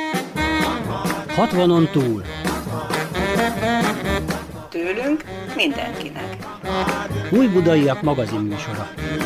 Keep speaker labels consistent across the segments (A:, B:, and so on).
A: 60-on túl.
B: Tőlünk mindenkinek.
A: Újbudaiak magazinműsora.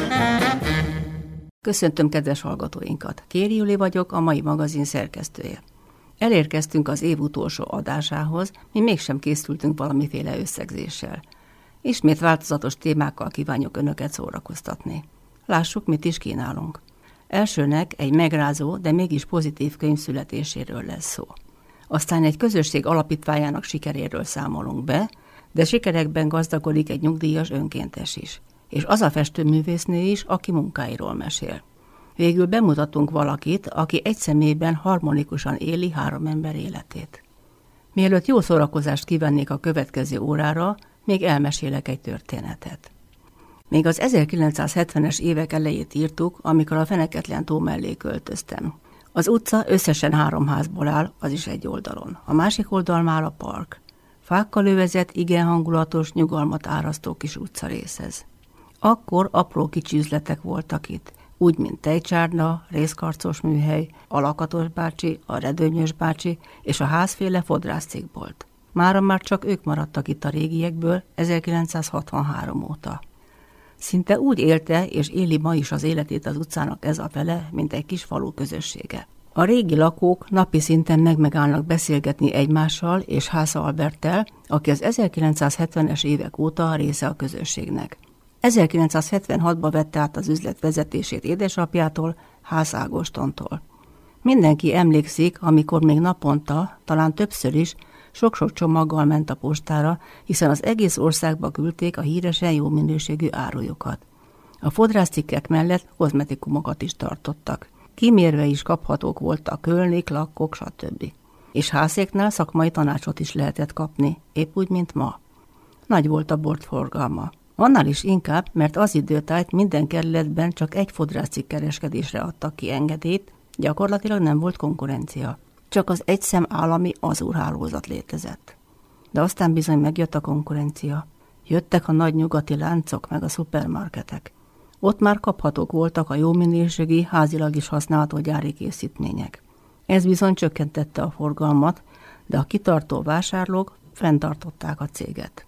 C: Köszöntöm kedves hallgatóinkat. Kéri Juli vagyok, a mai magazin szerkesztője. Elérkeztünk az év utolsó adásához, mi mégsem készültünk valamiféle összegzéssel. Ismét változatos témákkal kívánjuk önöket szórakoztatni. Lássuk, mit is kínálunk. Elsőnek egy megrázó, de mégis pozitív könyv születéséről lesz szó. Aztán egy közösség alapítványának sikeréről számolunk be, de sikerekben gazdagodik egy nyugdíjas önkéntes is. És az a festőművésznő is, aki munkáiról mesél. Végül bemutatunk valakit, aki egy személyben harmonikusan éli 3 ember életét. Mielőtt jó szórakozást kívánnék a következő órára, még elmesélek egy történetet. Még az 1970-es évek elejét írtuk, amikor a Feneketlen tó mellé költöztem. Az utca összesen 3 házból áll, az is egy oldalon. A másik oldal már a park. Fákkal övezett, igen hangulatos, nyugalmat árasztó kis utcarészhez. Akkor apró kicsi üzletek voltak itt, úgy, mint tejcsárna, részkarcos műhely, a Lakatos bácsi, a Redőnyös bácsi és a házféle fodrászcég volt. Mára már csak ők maradtak itt a régiekből 1963 óta. Szinte úgy élte és éli ma is az életét az utcának ez a fele, mint egy kis falu közössége. A régi lakók napi szinten megállnak beszélgetni egymással és Hásza Alberttel, aki az 1970-es évek óta része a közösségnek. 1976-ban vette át az üzlet vezetését édesapjától, Hász Ágostontól. Mindenki emlékszik, amikor még naponta, talán többször is, sok-sok csomaggal ment a postára, hiszen az egész országba küldték a híresen jó minőségű árujukat. A fodrászcikkek mellett kozmetikumokat is tartottak. Kimérve is kaphatók voltak kölnék, lakkok, stb. És Hászéknál szakmai tanácsot is lehetett kapni, épp úgy, mint ma. Nagy volt a bortforgalma. Annál is inkább, mert az időtájt minden kerületben csak egy fodrászcikk kereskedésre adtak ki engedélyt, gyakorlatilag nem volt konkurencia. Csak az egyszem állami azúrhálózat létezett. De aztán bizony megjött a konkurencia. Jöttek a nagy nyugati láncok meg a szupermarketek. Ott már kaphatók voltak a jó minőségi, házilag is használható gyári készítmények. Ez bizony csökkentette a forgalmat, de a kitartó vásárlók fenntartották a céget.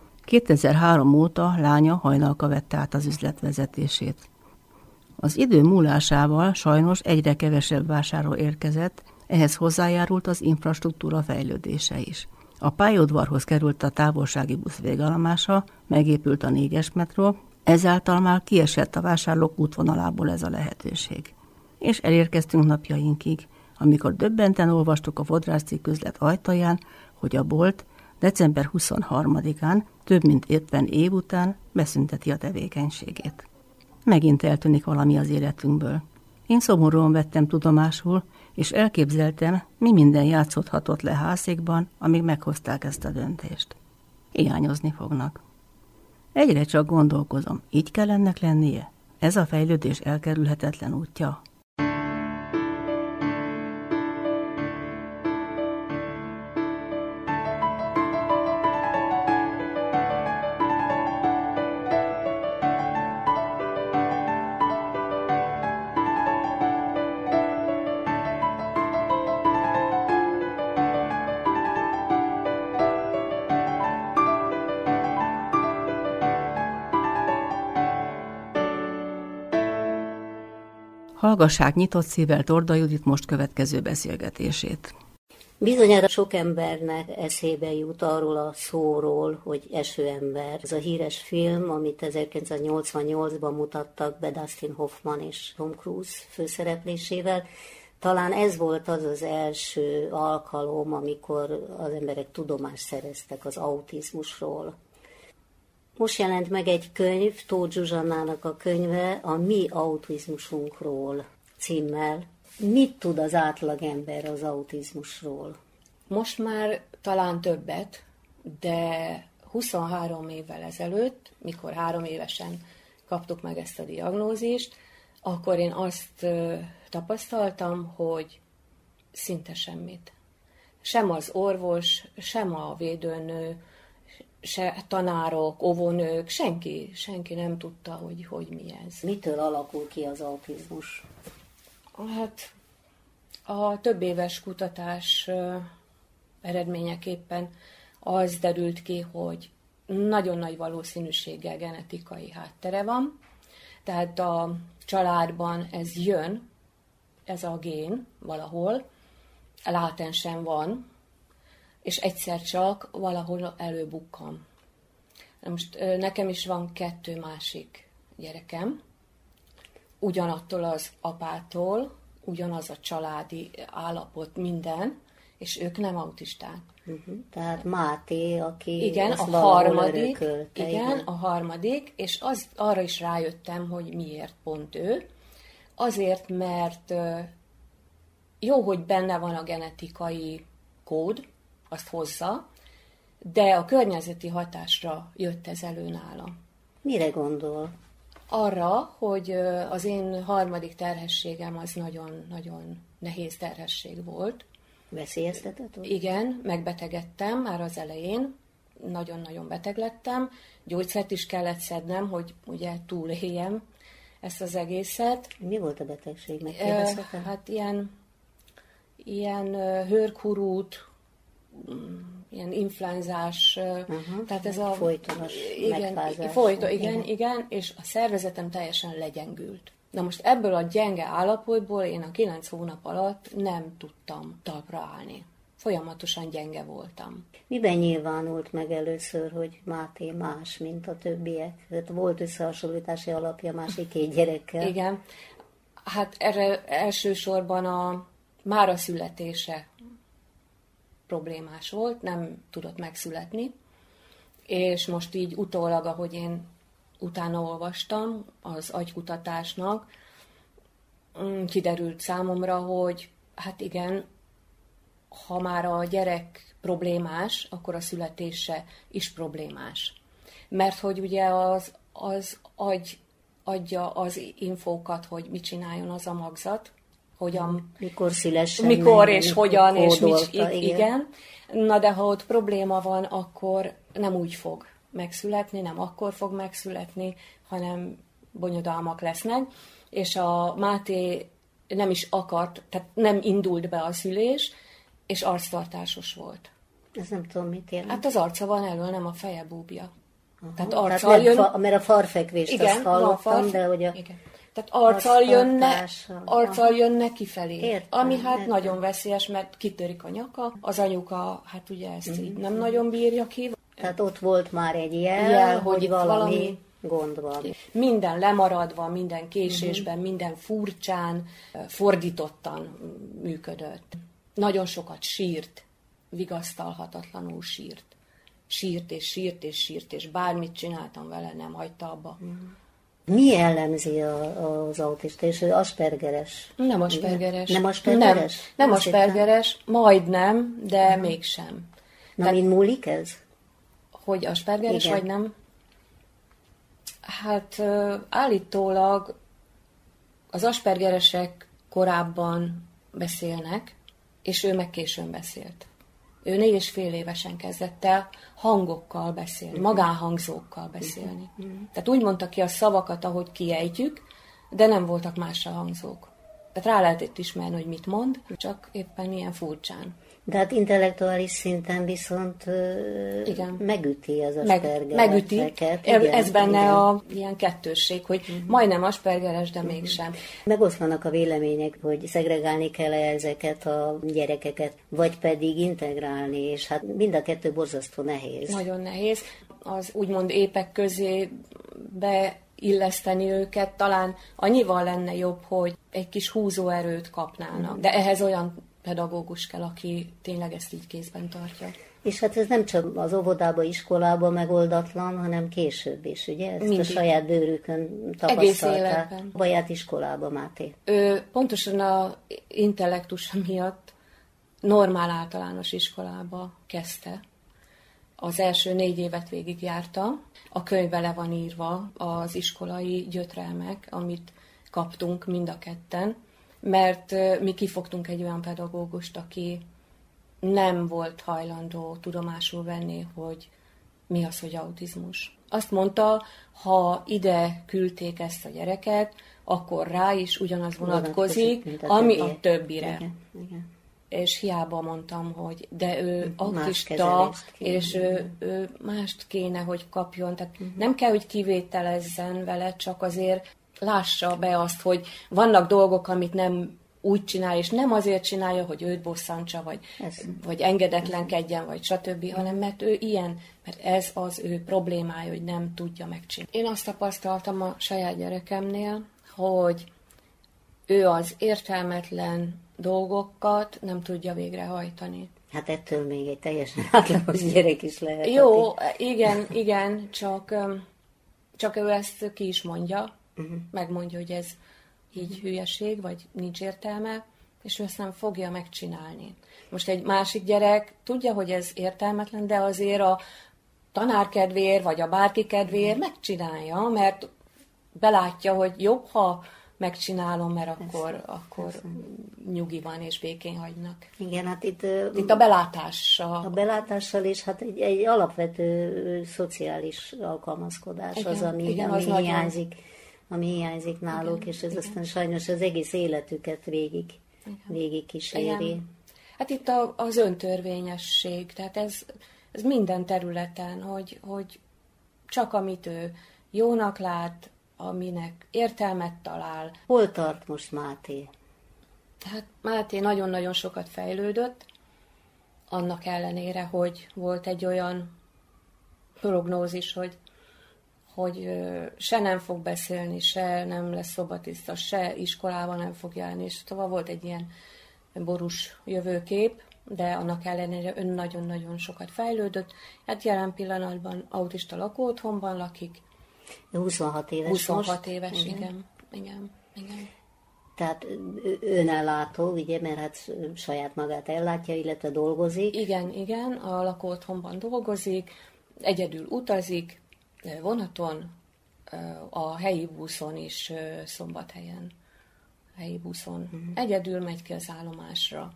C: 2003 óta lánya Hajnalka vette át az üzletvezetését. Az idő múlásával sajnos egyre kevesebb vásárló érkezett, ehhez hozzájárult az infrastruktúra fejlődése is. A pályaudvarhoz került a távolsági busz végállomása, megépült a 4-es metró, ezáltal már kiesett a vásárlók útvonalából ez a lehetőség. És elérkeztünk napjainkig, amikor döbbenten olvastuk a fodrászcikk üzlet ajtaján, hogy a bolt december 23-án, több mint 50 év után beszünteti a tevékenységét. Megint eltűnik valami az életünkből. Én szomorúan vettem tudomásul, és elképzeltem, mi minden játszódhatott le Hászékban, amíg meghozták ezt a döntést. Hiányozni fognak. Egyre csak gondolkozom, így kell ennek lennie? Ez a fejlődés elkerülhetetlen útja? Hallgassák nyitott szívvel Torda Judit most következő beszélgetését.
D: Bizonyára sok embernek eszébe jut arról a szóról, hogy Esőember. Ez a híres film, amit 1988-ban mutattak be Dustin Hoffman és Tom Cruise főszereplésével. Talán ez volt az az első alkalom, amikor az emberek tudomást szereztek az autizmusról. Most jelent meg egy könyv, Tóth Zsuzsannának a könyve, a Mi autizmusunkról címmel. Mit tud az átlagember az autizmusról?
E: Most már talán többet, de 23 évvel ezelőtt, mikor 3 évesen kaptuk meg ezt a diagnózist, akkor én azt tapasztaltam, hogy szinte semmit. Sem az orvos, sem a védőnő, se tanárok, óvónők, senki nem tudta, hogy mi ez.
D: Mitől alakul ki az autizmus?
E: Hát A több éves kutatás eredményeképpen az derült ki, hogy nagyon nagy valószínűséggel genetikai háttere van, tehát a családban ez jön, ez a gén valahol, látensen van, és egyszer csak valahol előbukkan. Na most nekem is van 2 másik gyerekem, ugyanattól az apától, ugyanaz a családi állapot, minden, és ők nem autisták.
D: Tehát Máté, aki
E: igen,
D: ezt
E: a
D: valahol
E: harmadik,
D: örökölte,
E: igen, a harmadik, és arra is rájöttem, hogy miért pont ő. Azért, mert jó, hogy benne van a genetikai kód, azt hozza, de a környezeti hatásra jött ez elő nála.
D: Mire gondol?
E: Arra, hogy az én harmadik terhességem az nagyon-nagyon nehéz terhesség volt.
D: Veszélyeztetett?
E: Igen, megbetegedtem már az elején, nagyon-nagyon beteg lettem, gyógyszert is kellett szednem, hogy ugye túléljem ezt az egészet.
D: Mi volt a betegség? Megkérdezhetem?
E: Hát ilyen hőrkurút, ilyen influenzás, tehát ez a
D: folytonos megfázás.
E: Igen, és a szervezetem teljesen legyengült. Na most ebből a gyenge állapotból én a 9 hónap alatt nem tudtam talpra állni. Folyamatosan gyenge voltam.
D: Miben nyilvánult meg először, hogy Máté más, mint a többiek? Tehát volt összehasonlítási alapja másik 2 gyerekkel?
E: Igen. Hát erre elsősorban már a születése problémás volt, nem tudott megszületni, és most így utólag, ahogy én utána olvastam az agykutatásnak, kiderült számomra, hogy hát igen, ha már a gyerek problémás, akkor a születése is problémás. Mert hogy ugye az agy adja az infókat, hogy mit csináljon az a magzat, hogyan,
D: mikor szülessen,
E: mikor és hogyan, és
D: igen.
E: Na de ha ott probléma van, akkor nem úgy fog megszületni, nem akkor fog megszületni, hanem bonyodalmak lesznek, és a Máté nem is akart, tehát nem indult be a szülés, és arctartásos volt.
D: Ez nem tudom, mit jelent.
E: Hát az arca van elől, nem a feje, búbja.
D: Tehát arccal jön... Mert a farfekvést
E: igen,
D: azt hallottam, de hogy a...
E: Igen. Tehát arccal jönne kifelé.
D: Értem,
E: ami hát
D: értem.
E: nagyon veszélyes, mert kitörik a nyaka. Az anyuka, hát ugye ezt így nem nagyon bírja ki.
D: Tehát ott volt már egy jel hogy valami gond van.
E: Minden lemaradva, minden késésben, minden furcsán, fordítottan működött. Nagyon sokat sírt, vigasztalhatatlanul sírt. Sírt, és bármit csináltam vele, nem hagyta abba.
D: Mi jellemzi az autista, és ő aspergeres?
E: Nem aspergeres.
D: Nem aspergeres?
E: Nem aspergeres, majdnem, de mégsem.
D: Na, min múlik ez?
E: Hogy aspergeres,
D: igen.
E: vagy nem? Hát állítólag az aspergeresek korábban beszélnek, és ő meg későn beszélt. Ő 4,5 évesen kezdett el hangokkal beszélni, magánhangzókkal beszélni. Tehát úgy mondta ki a szavakat, ahogy kiejtjük, de nem voltak másra hangzók. Tehát rá lehetett ismerni, hogy mit mond, csak éppen ilyen furcsán.
D: De hát intellektuális szinten viszont
E: igen.
D: megüti az aspergereseket.
E: Megüti. Ez benne a ilyen kettősség, hogy majdnem aspergeres, de mégsem.
D: Megoszlanak a vélemények, hogy szegregálni kell ezeket a gyerekeket, vagy pedig integrálni, és hát mind a kettő borzasztó nehéz.
E: Nagyon nehéz. Az úgymond épek közé beilleszteni őket, talán annyival lenne jobb, hogy egy kis húzóerőt kapnának. De ehhez olyan pedagógus kell, aki tényleg ezt így kézben tartja.
D: És hát ez nem csak az óvodába, iskolába megoldatlan, hanem később is, ugye? Ezt mindig. A saját bőrükön tapasztalták. Vagy hát iskolába, Máté?
E: Pontosan az intellektusa miatt normál általános iskolába kezdte. Az első 4 évet végigjárta. A könyvbe le van írva az iskolai gyötrelmek, amit kaptunk mind a ketten, mert mi kifogtunk egy olyan pedagógust, aki nem volt hajlandó tudomásul venni, hogy mi az, hogy autizmus. Azt mondta, ha ide küldték ezt a gyereket, akkor rá is ugyanaz vonatkozik,
D: mint
E: ami a többire.
D: Igen.
E: És hiába mondtam, hogy de ő
D: Más
E: autista,
D: kezelést kéne.
E: és ő mást kéne, hogy kapjon. Tehát nem kell, hogy kivételezzen vele, csak azért lássa be azt, hogy vannak dolgok, amit nem úgy csinál, és nem azért csinálja, hogy őt bosszantsa, vagy engedetlenkedjen, vagy stb., hanem mert ő ilyen, mert ez az ő problémája, hogy nem tudja megcsinálni. Én azt tapasztaltam a saját gyerekemnél, hogy ő az értelmetlen dolgokat nem tudja végrehajtani.
D: Hát ettől még egy teljesen átlagos gyerek is lehet.
E: Jó, igen, csak ő ezt ki is mondja, megmondja, hogy ez így hülyeség, vagy nincs értelme, és ő ezt nem fogja megcsinálni. Most egy másik gyerek tudja, hogy ez értelmetlen, de azért a tanár kedvéért, vagy a bárki kedvéért megcsinálja, mert belátja, hogy jobb, ha megcsinálom, mert akkor nyugi van, és békén hagynak.
D: Igen, hát itt
E: a belátással.
D: A belátással is, hát egy alapvető szociális alkalmazkodás
E: Igen,
D: az, ami
E: az nagyon.
D: hiányzik náluk, és ez aztán sajnos az egész életüket végig kíséri.
E: Igen. Hát itt az öntörvényesség, tehát ez minden területen, hogy csak amit ő jónak lát, aminek értelmet talál.
D: Hol tart most Máté?
E: Hát Máté nagyon-nagyon sokat fejlődött, annak ellenére, hogy volt egy olyan prognózis, hogy se nem fog beszélni, se nem lesz szobatiszta, se iskolában nem fog járni, és szóval volt egy ilyen borús jövőkép, de annak ellenére ön nagyon-nagyon sokat fejlődött. Hát jelen pillanatban autista lakóotthonban lakik.
D: 26 éves
E: 26
D: most.
E: éves, igen.
D: Tehát önellátó, ugye, mert hát saját magát ellátja, illetve dolgozik.
E: Igen, a lakóotthonban dolgozik, egyedül utazik, vonaton, a helyi buszon is, Szombathelyen helyi buszon. Egyedül megy ki az állomásra.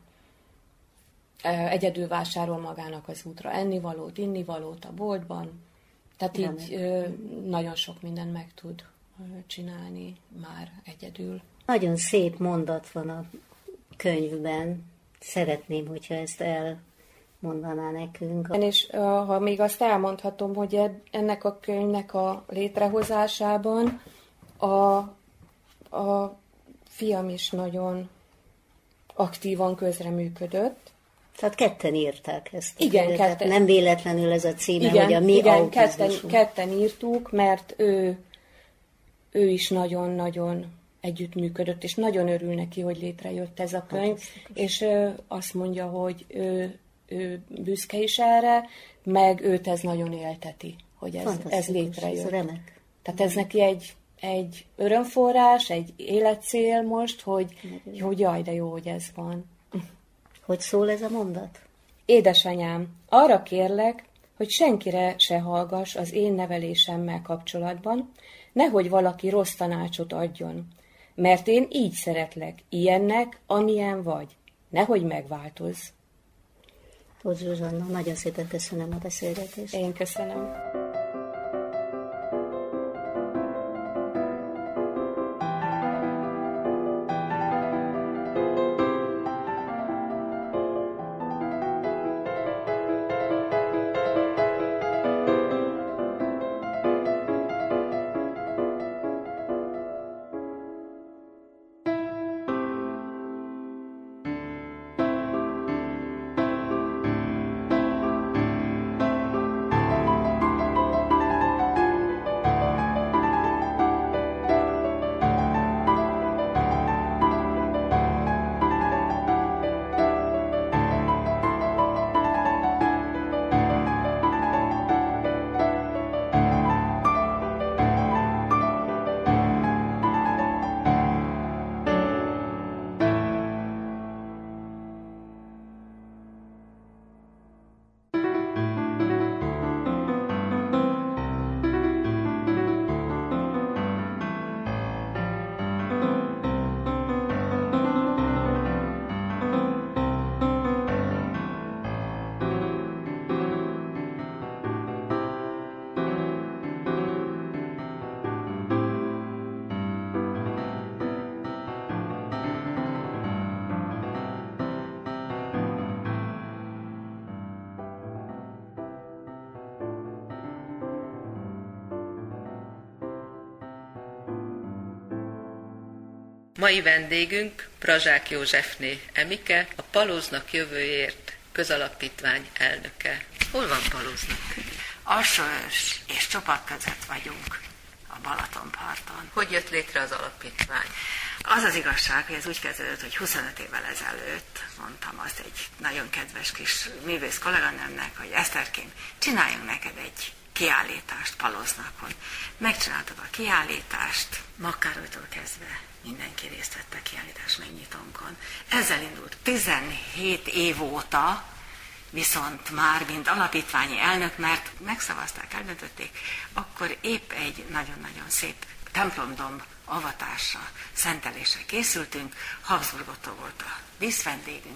E: Egyedül vásárol magának az útra ennivalót, innivalót a boltban. Tehát így nagyon sok mindent meg tud csinálni már egyedül.
D: Nagyon szép mondat van a könyvben. Szeretném, hogyha ezt elmondaná nekünk.
E: És ha még azt elmondhatom, hogy ennek a könyvnek a létrehozásában a fiam is nagyon aktívan közreműködött.
D: Tehát ketten írták ezt.
E: Igen,
D: tehát
E: ketten.
D: Nem véletlenül ez a címe, hogy a mi autizmusunk.
E: Ketten írtuk, mert ő is nagyon-nagyon együttműködött, és nagyon örül neki, hogy létrejött ez a könyv, és azt mondja, hogy ő büszke is erre, meg őt ez nagyon élteti, hogy ez létrejött.
D: Ez remek.
E: Tehát ez neki egy örömforrás, egy életcél most, hogy jaj, de jó, hogy ez van.
D: Hogy szól ez a mondat?
E: Édesanyám, arra kérlek, hogy senkire se hallgass az én nevelésemmel kapcsolatban, nehogy valaki rossz tanácsot adjon, mert én így szeretlek, ilyennek, amilyen vagy. Nehogy megváltozz.
D: Tóth Zsuzsanna, nagyon szépen köszönöm a beszélgetést.
E: Én köszönöm.
F: Mai vendégünk Prazsák Józsefné Emike, a Palóznak Jövőért közalapítvány elnöke. Hol van Palóznak?
G: Alsóörs és Csopak között vagyunk a Balatonparton.
F: Hogy jött létre az alapítvány?
G: Az az igazság, hogy ez úgy kezdődött, hogy 25 évvel ezelőtt mondtam azt egy nagyon kedves kis művész kolléganőmnek, hogy Eszterkém, csináljunk neked egy kiállítást Palóznakon. Megcsináltuk a kiállítást, Makkárolytól kezdve mindenki részt vett a kiállítás megnyitónkon. Ezzel indult 17 év óta, viszont már mint alapítványi elnök, mert megszavazták, eldöntötték, akkor épp egy nagyon-nagyon szép templomdomb avatásra, szentelésre készültünk, Habsburgottól volt a díszvendégünk.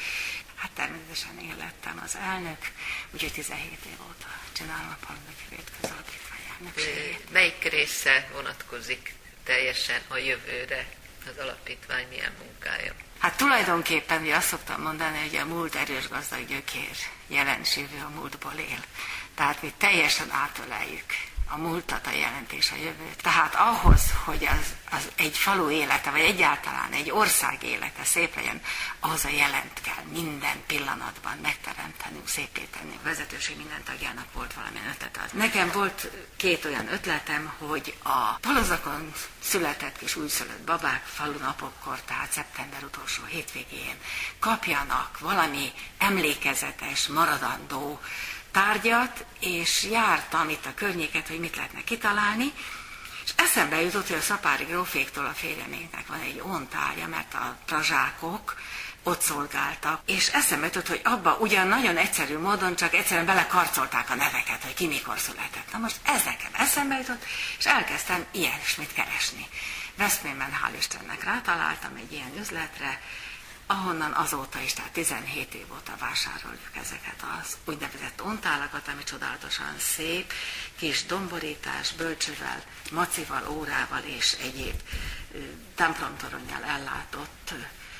G: Hát természetesen én lettem az elnök, úgyhogy 17 év óta csinálom a Palóznak Jövőért közalapítvány elnökségét.
F: Melyik része vonatkozik teljesen a jövőre, az alapítvány milyen munkája?
G: Hát tulajdonképpen, mi azt szoktam mondani, hogy a múlt erős gazdag gyökér, jelens jövő a múltból él. Tehát mi teljesen átöleljük a múltat, a jelent és a jövőt. Tehát ahhoz, hogy az egy falu élete, vagy egyáltalán egy ország élete szép legyen, ahhoz a jelent kell minden pillanatban megteremtenünk, szépé tenni. A vezetőség minden tagjának volt valamilyen ötlete. Nekem volt 2 olyan ötletem, hogy a Palóznakon született és újszülött babák falunapokkor, tehát szeptember utolsó hétvégén kapjanak valami emlékezetes, maradandó tárgyat, és jártam itt a környéket, hogy mit lehetne kitalálni, és eszembe jutott, hogy a szapári gróféktól a férjeméknek van egy ontárja, mert a prazsákok ott szolgáltak, és eszembe jutott, hogy abba ugyan nagyon egyszerű módon, csak egyszerűen belekarcolták a neveket, hogy ki mikor született. Na most ez nekem eszembe jutott, és elkezdtem ilyesmit keresni. Veszprémben hál' Istennek rátaláltam egy ilyen üzletre, ahonnan azóta is, tehát 17 év óta vásároljuk ezeket az úgynevezett ontálakat, ami csodálatosan szép, kis domborítás, bölcsővel, macival, órával és egyéb templomtoronnyal ellátott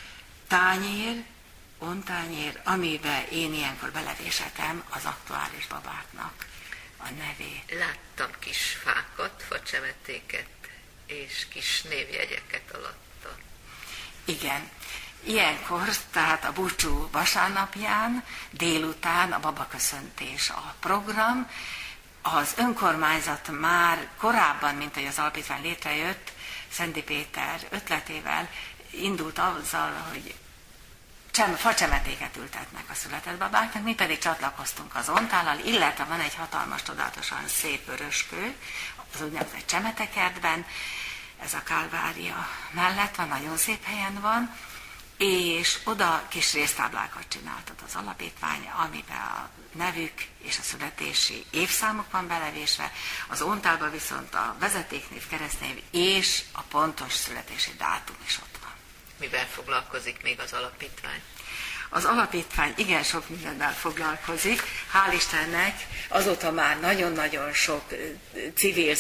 G: tányér, ontányér, amiben én ilyenkor belevésetem az aktuális babáknak a nevét.
F: Láttam kis fákat, facsemetéket és kis névjegyeket alatta.
G: Igen. Ilyenkor, tehát a búcsú vasárnapján, délután a babaköszöntés a program. Az önkormányzat már korábban, mint hogy az alapítvány létrejött, Szendi Péter ötletével indult azzal, hogy facsemetéket ültetnek a született babáknak, mi pedig csatlakoztunk az ontállal, illetve van egy hatalmas, csodálatosan szép vöröskő, az úgynevezett Csemetekertben, ez a Kálvária mellett van, nagyon szép helyen van, és oda kis résztáblákat csináltat az alapítvány, amiben a nevük és a születési évszámok van belevésve, az ontálban viszont a vezetéknév, keresztnév és a pontos születési dátum is ott van.
F: Mivel foglalkozik még az alapítvány?
G: Az alapítvány igen sok mindennel foglalkozik. Hál' Istennek azóta már nagyon-nagyon sok civil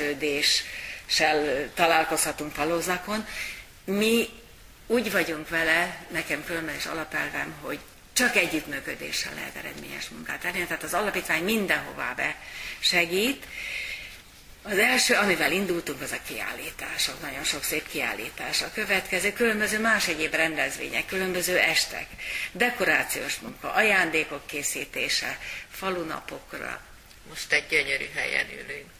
G: szerveződéssel találkozhatunk Palóznakon. Mi úgy vagyunk vele, nekem különben is alapelvem, hogy csak együttműködéssel lehet eredményes munkát elérni, tehát az alapítvány mindenhová be segít. Az első, amivel indultunk, az a kiállítások, nagyon sok szép kiállítás. A következő különböző más egyéb rendezvények, különböző estek, dekorációs munka, ajándékok készítése, falunapokra.
F: Most egy gyönyörű helyen ülünk.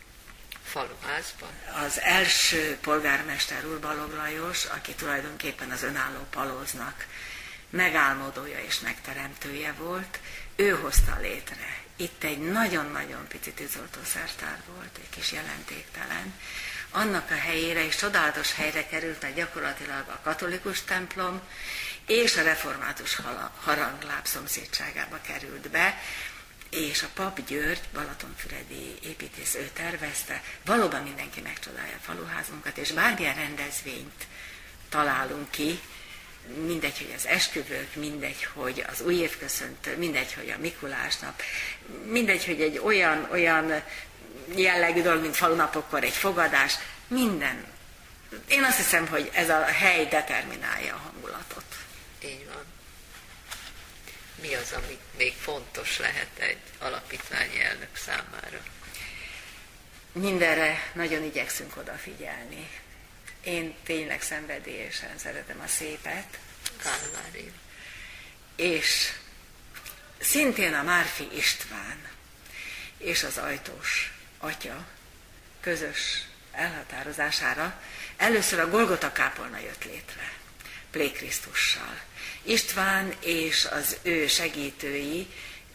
F: Faluházban?
G: Az első polgármester úr, Balogh Lajos, aki tulajdonképpen az önálló Palóznak megálmodója és megteremtője volt, ő hozta létre. Itt egy nagyon-nagyon pici tűzoltószertár volt, egy kis jelentéktelen. Annak a helyére is csodálatos helyre került, mert gyakorlatilag a katolikus templom és a református harangláb szomszédságába került be, és a Pap György, balatonfüredi építész, ő tervezte. Valóban mindenki megcsodálja a faluházunkat, és bármilyen rendezvényt találunk ki, mindegy, hogy az esküvők, mindegy, hogy az újévköszöntő, mindegy, hogy a Mikulásnap, mindegy, hogy egy olyan jellegű dolog, mint falunapokkor egy fogadás, minden. Én azt hiszem, hogy ez a hely determinálja a hangulatot.
F: Így van. Mi az, ami még fontos lehet egy alapítványi elnök számára?
G: Mindenre nagyon igyekszünk odafigyelni. Én tényleg szenvedélyesen szeretem a szépet.
F: Kálvária.
G: És szintén a Márfi István és az Ajtós atya közös elhatározására először a Golgota kápolna jött létre, Plé-Krisztussal. István és az ő segítői,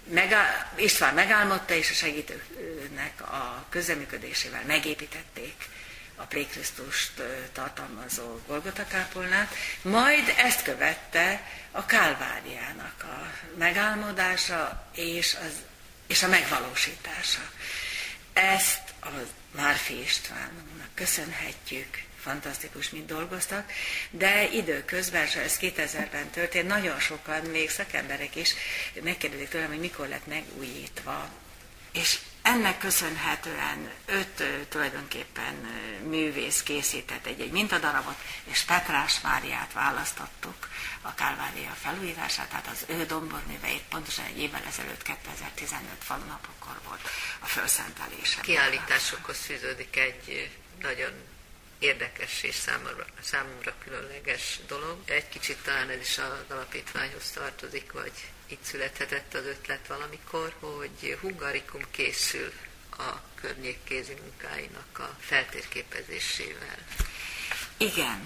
G: István megálmodta, és a segítőnek a közreműködésével megépítették a Plé-Krisztust tartalmazó Golgota kápolnát, majd ezt követte a Kálváriának a megálmodása és a megvalósítása. Ezt a Márfi Istvánnak köszönhetjük, fantasztikus, mint dolgoztak, de időközben, és ez 2000-ben történt, nagyon sokan, még szakemberek is megkérdezik tőlem, hogy mikor lett megújítva. És ennek köszönhetően 5 tulajdonképpen művész készített egy mintadarabot, és Petrás Máriát választottuk a Kálvária felújítását, tehát az ő domborműveit pontosan egy évvel ezelőtt, 2015 falunapokkor volt a felszentelése.
F: Kiállításokhoz fűződik egy nagyon érdekes és számomra különleges dolog. Egy kicsit talán ez is az alapítványhoz tartozik, vagy itt születhetett az ötlet valamikor, hogy hungarikum készül a környék kézi munkáinak a feltérképezésével.
G: Igen.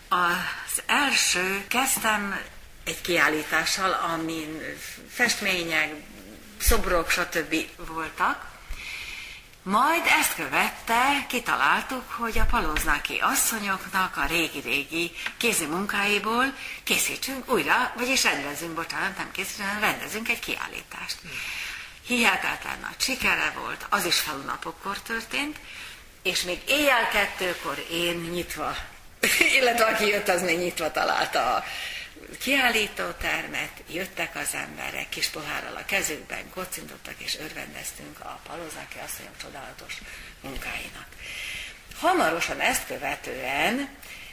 G: Az első kezdtem egy kiállítással, amin festmények, szobrok, stb. Voltak. Majd ezt követte, kitaláltuk, hogy a paloznáki asszonyoknak a régi-régi kézi munkáiból készítsünk újra, vagyis rendezünk egy kiállítást. Hihetetlen nagy sikere volt, az is falunapokor történt, és még éjjel 2-kor én nyitva, illetve aki jött, az még nyitva találta a kiállítótermet, jöttek az emberek kis pohárral a kezükben, kocintottak és örvendeztünk a paloznáki asszonyok csodálatos munkáinak. Hamarosan ezt követően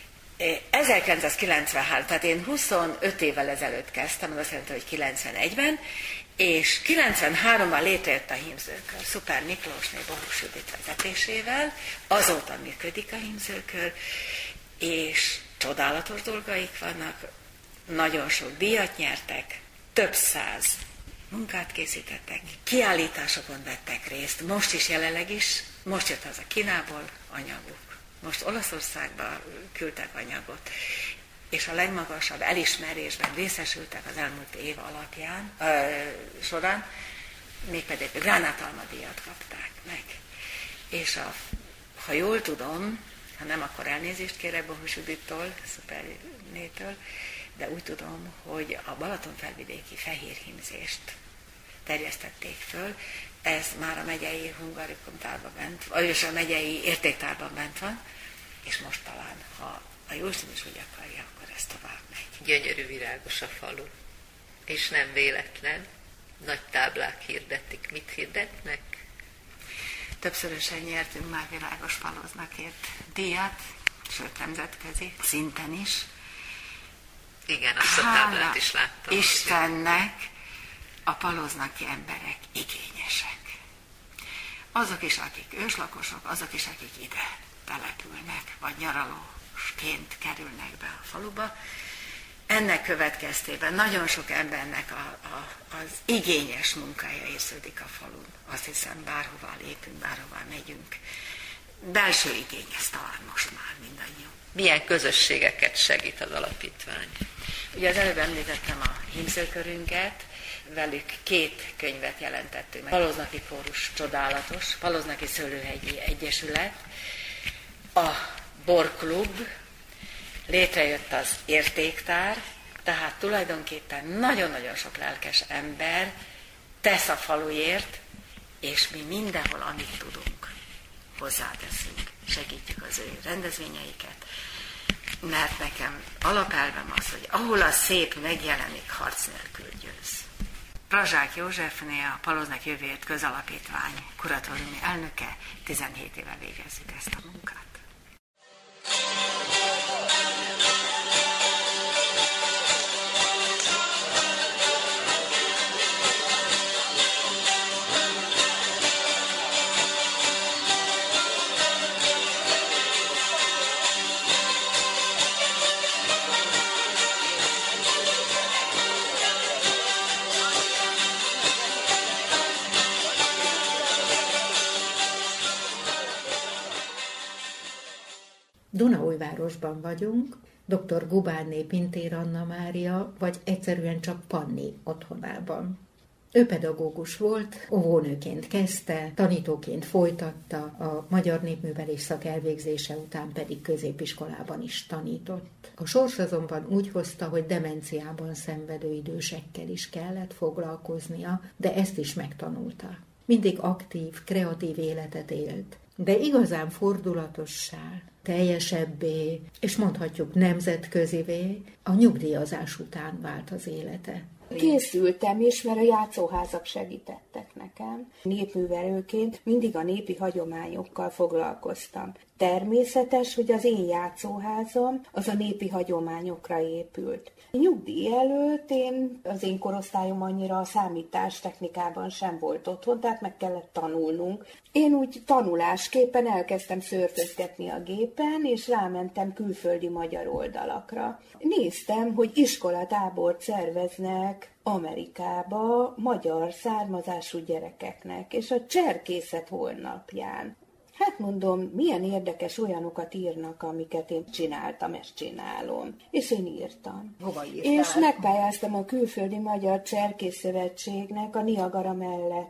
G: 1993, tehát én 25 évvel ezelőtt kezdtem, az azt jelenti, hogy 91-ben, és 93-ban létrejött a hímzőkör, Szuper Miklósné Bohus Judit vezetésével, azóta működik a hímzőkör, és csodálatos dolgaik vannak, nagyon sok díjat nyertek, több 100 munkát készítettek, kiállításokon vettek részt, most is jelenleg is, most jött haza Kínából anyaguk, most Olaszországba küldtek anyagot, és a legmagasabb elismerésben részesültek az elmúlt év során, mégpedig a Gránátalma díjat kapták meg. És ha jól tudom, ha nem, akkor elnézést kérek Bohus Judittól, Szupernétől, de úgy tudom, hogy a Balatonfelvidéki fehérhímzést terjesztették föl, ez már a megyei hungarikum tárban bent, vagyis a megyei értéktárban bent van, és most talán, ha a Jóisten is úgy akarja, akkor ez tovább megy.
F: Gyönyörű, virágos a falu, és nem véletlen, nagy táblák hirdetik. Mit hirdetnek?
G: Többszörösen nyertünk már világos paloznakért díjat, sőt nemzetközi szinten is.
F: Igen, azt a táblát is láttam.
G: Istennek a paloznaki emberek igényesek. Azok is, akik őslakosok, azok is, akik ide települnek, vagy nyaralósként kerülnek be a faluba. Ennek következtében nagyon sok embernek az igényes munkája érződik a falun. Azt hiszem, bárhová lépünk, bárhová megyünk. Belső igény ez talán most már mindannyiunk.
F: Milyen közösségeket segít az alapítvány?
G: Ugye az előbb említettem a hímzőkörünket, velük 2 könyvet jelentettünk meg. Paloznaki Kórus csodálatos, Paloznaki Szőlőhegyi Egyesület, a Borklub, létrejött az értéktár, tehát tulajdonképpen nagyon-nagyon sok lelkes ember tesz a falujért, és mi mindenhol, amit tudunk, hozzáteszünk, segítjük az ő rendezvényeiket, mert nekem alapelvem az, hogy ahol a szép megjelenik, harc nélkül győz. Prazsák Józsefné, a Paloznak Jövőért Közalapítvány kuratóriumi elnöke, 17 éve végezzük ezt a munkát.
H: Dunaújvárosban vagyunk, dr. Gubánné Pintér Anna Mária, vagy egyszerűen csak Panni otthonában. Ő pedagógus volt, óvónőként kezdte, tanítóként folytatta, a magyar népművelés szak elvégzése után pedig középiskolában is tanított. A sors azonban úgy hozta, hogy demenciában szenvedő idősekkel is kellett foglalkoznia, de ezt is megtanulta. Mindig aktív, kreatív életet élt, de igazán fordulatossá, teljesebbé, és mondhatjuk nemzetközivé, a nyugdíjazás után vált az élete.
I: Készültem is, mert a játszóházak segítettek nekem. Népművelőként mindig a népi hagyományokkal foglalkoztam. Természetes, hogy az én játszóházam az a népi hagyományokra épült. Nyugdíj előtt az én korosztályom annyira a számítástechnikában sem volt otthon, tehát meg kellett tanulnunk. Én úgy tanulásképpen elkezdtem szörfözgetni a gépen, és rámentem külföldi magyar oldalakra. Néztem, hogy iskolatábort szerveznek Amerikába magyar származású gyerekeknek, és a Cserkészet holnapján. Hát mondom, milyen érdekes olyanokat írnak, amiket én csináltam, ezt csinálom. És én írtam.
H: Hova írtál?
I: És megpályáztam a Külföldi Magyar Cserkész Szövetségnek a Niagara mellett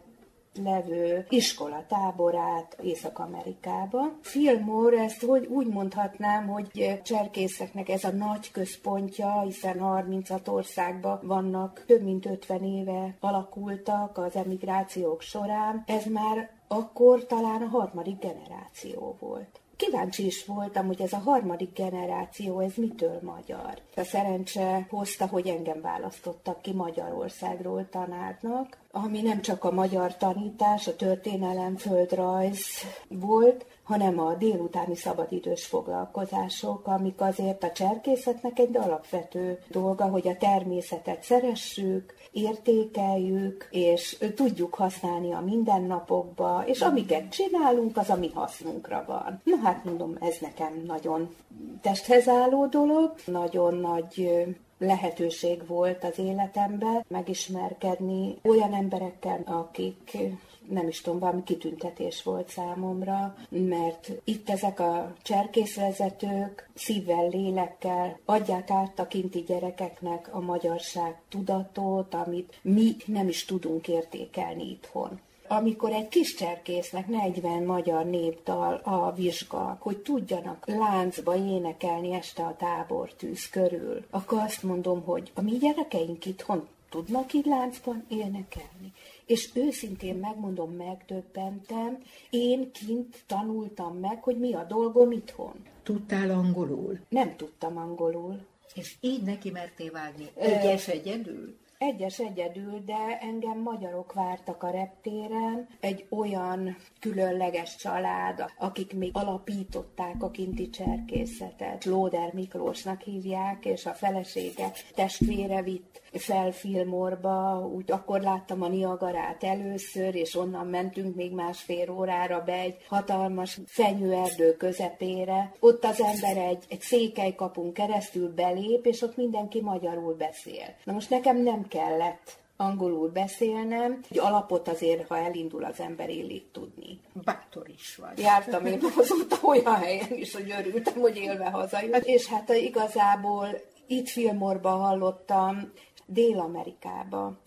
I: levő iskolatáborát Észak-Amerikába. Fillmore, ezt úgy mondhatnám, hogy cserkészeknek ez a nagy központja, hiszen 36 országban vannak, több mint 50 éve alakultak az emigrációk során. Ez már akkor talán a 3. generáció volt. Kíváncsi is voltam, hogy ez a 3. generáció, ez mitől magyar. A szerencse hozta, hogy engem választottak ki Magyarországról tanárnak, ami nem csak a magyar tanítás, a történelem, földrajz volt, hanem a délutáni szabadidős foglalkozások, amik azért a cserkészetnek egy alapvető dolga, hogy a természetet szeressük, értékeljük, és tudjuk használni a mindennapokba, és amiket csinálunk, az a mi hasznunkra van. Na hát mondom, ez nekem nagyon testhez álló dolog, nagyon nagy lehetőség volt az életemben megismerkedni olyan emberekkel, akik nem is tudom, valami kitüntetés volt számomra, mert itt ezek a cserkészvezetők szívvel, lélekkel adják át a kinti gyerekeknek a magyarság tudatot, amit mi nem is tudunk értékelni itthon. Amikor egy kis cserkésznek 40 magyar népdal a vizsga, hogy tudjanak láncba énekelni este a tábortűz körül, akkor azt mondom, hogy a mi gyerekeink itthon tudnak így láncban énekelni. És őszintén megmondom, megdöbbentem, én kint tanultam meg, hogy mi a dolgom itthon.
H: Tudtál angolul?
I: Nem tudtam angolul.
H: És így neki mertél vágni? Egyes egyedül?
I: Egyes egyedül, de engem magyarok vártak a reptéren, egy olyan különleges család, akik még alapították a kinti cserkészetet. Lóder Miklósnak hívják, és a felesége testvére vitt fel Fillmore-ba, úgy akkor láttam a Niagarát először, és onnan mentünk még 1,5 órára be egy hatalmas fenyőerdő közepére. Ott az ember egy székelykapun keresztül belép, és ott mindenki magyarul beszél. Na most nekem nem kellett angolul beszélnem, egy alapot azért, ha elindul az ember, illik tudni.
H: Bátor is vagy.
I: Jártam én azóta olyan helyen is, hogy örültem, hogy élve hazajött. És hát igazából itt Fillmore-ba hallottam, Dél-Amerikába.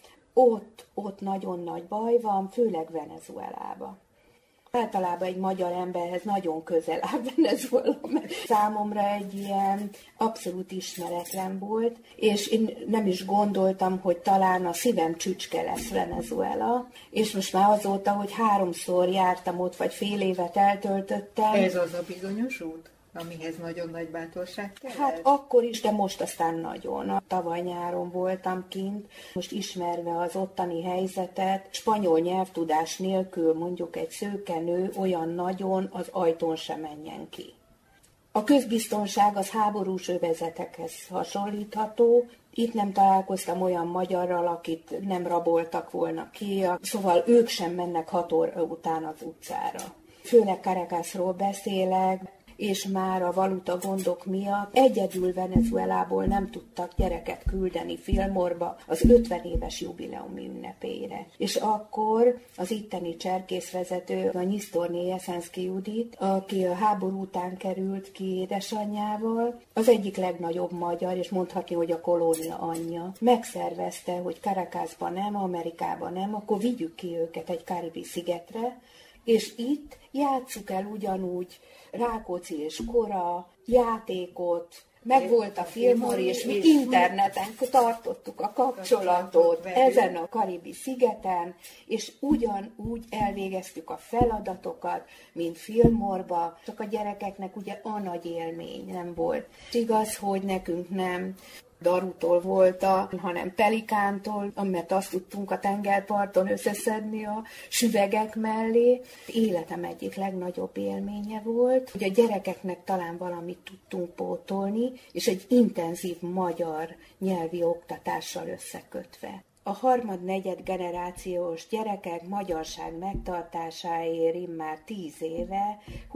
I: Ott nagyon nagy baj van, főleg Venezuelába. Általában egy magyar emberhez nagyon közel áll Venezuela, mert számomra egy ilyen abszolút ismeretlen volt, és én nem is gondoltam, hogy talán a szívem csücske lesz Venezuela, és most már azóta, hogy 3-szor jártam ott, vagy fél évet eltöltöttem.
H: Ez az a bizonyos út, amihez nagyon nagy bátorság kellett?
I: Hát akkor is, de most aztán nagyon. Tavaly nyáron voltam kint, most ismerve az ottani helyzetet, spanyol nyelvtudás nélkül mondjuk egy szőkenő olyan nagyon az ajtón sem menjen ki. A közbiztonság az háborús övezetekhez hasonlítható. Itt nem találkoztam olyan magyarral, akit nem raboltak volna ki, szóval ők sem mennek 6 óra után az utcára. Főleg Caracasról beszélek, és már a valuta gondok miatt egyedül Venezuelából nem tudtak gyereket küldeni Fillmore-ba az 50 éves jubileumi ünnepére. És akkor az itteni cserkészvezető, a Nyisztorné Jeszenszky Judit, aki a háború után került ki édesanyjával, az egyik legnagyobb magyar, és mondhatni, hogy a kolónia anyja, megszervezte, hogy Caracasba nem, Amerikába nem, akkor vigyük ki őket egy karibi szigetre, és itt játsszuk el ugyanúgy Rákóczi és Kora játékot, megvolt a Fillmore, és mi interneten tartottuk a kapcsolatot ezen a karibi szigeten, és ugyanúgy elvégeztük a feladatokat, mint Fillmore-ba, csak a gyerekeknek ugye a nagy élmény nem volt. Igaz, hogy nekünk nem darutól volt, hanem pelikántól, mert azt tudtunk a tengerparton összeszedni a süvegek mellé. Életem egyik legnagyobb élménye volt, hogy a gyerekeknek talán valamit tudtunk pótolni, és egy intenzív magyar nyelvi oktatással összekötve. A harmad-negyed generációs gyerekek magyarság megtartásáért immár 10 éve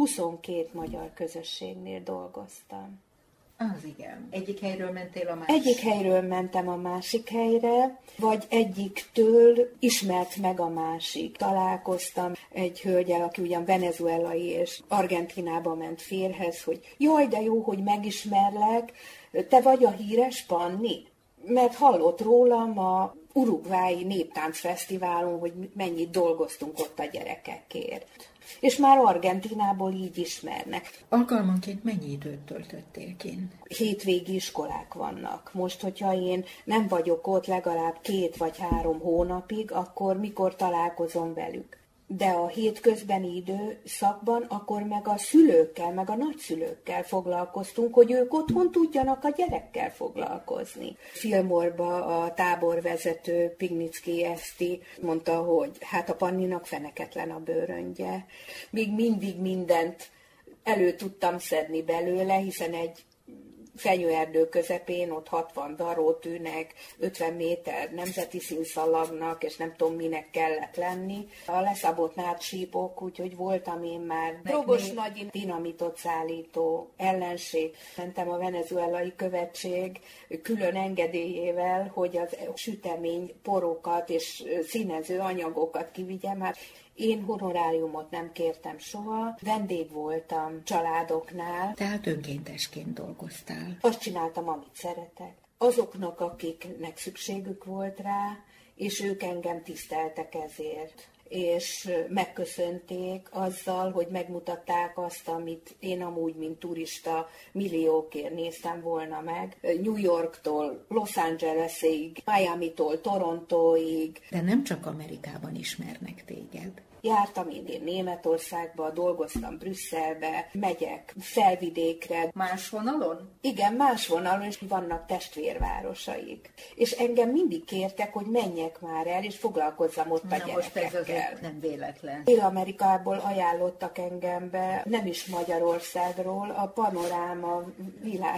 I: 22 magyar közösségnél dolgoztam.
H: Az igen. Egyik helyről mentél a másik?
I: Egyik helyről mentem a másik helyre, vagy egyiktől ismert meg a másik. Találkoztam egy hölgyel, aki ugyan venezuelai és Argentinába ment férhez, hogy jaj, de jó, hogy megismerlek, te vagy a híres Panni? Mert hallott rólam a Uruguayi Néptáncfesztiválon, hogy mennyit dolgoztunk ott a gyerekekért. És már Argentinából így ismernek.
H: Alkalmanként mennyi időt töltöttél kint?
I: Hétvégi iskolák vannak. Most, hogyha én nem vagyok ott legalább 2 vagy 3 hónapig, akkor mikor találkozom velük? De a hétközbeni időszakban akkor meg a szülőkkel, meg a nagyszülőkkel foglalkoztunk, hogy ők otthon tudjanak a gyerekkel foglalkozni. Fillmore-ba a táborvezető Pignicki Eszti mondta, hogy hát a Panninak feneketlen a bőröngye. Még mindig mindent elő tudtam szedni belőle, hiszen egy fenyőerdő közepén ott 60 darótűnek, 50 méter nemzeti színszalagnak, és nem tudom minek kellett lenni. A leszabott nátsípok, úgyhogy voltam én már drogos nagy dinamitot szállító ellenség. Mentem a venezuelai követség külön engedélyével, hogy az sütemény porokat és színező anyagokat kivigyem. Hát én honoráriumot nem kértem soha, vendég voltam családoknál.
H: Tehát önkéntesként dolgoztál.
I: Azt csináltam, amit szeretek. Azoknak, akiknek szükségük volt rá, és ők engem tiszteltek ezért. És megköszönték azzal, hogy megmutatták azt, amit én amúgy, mint turista milliókért néztem volna meg. New Yorktól Los Angelesig, Miamitól Torontóig.
H: De nem csak Amerikában ismernek téged.
I: Jártam én Németországba, dolgoztam Brüsszelbe, megyek felvidékre.
H: Más vonalon?
I: Igen, más vonalon, és vannak testvérvárosaik. És engem mindig kértek, hogy menjek már el, és foglalkozzam ott a gyerekekkel.
H: Most ez azért nem véletlen.
I: Dél-Amerikából ajánlottak engem be, nem is Magyarországról, a Panoráma világ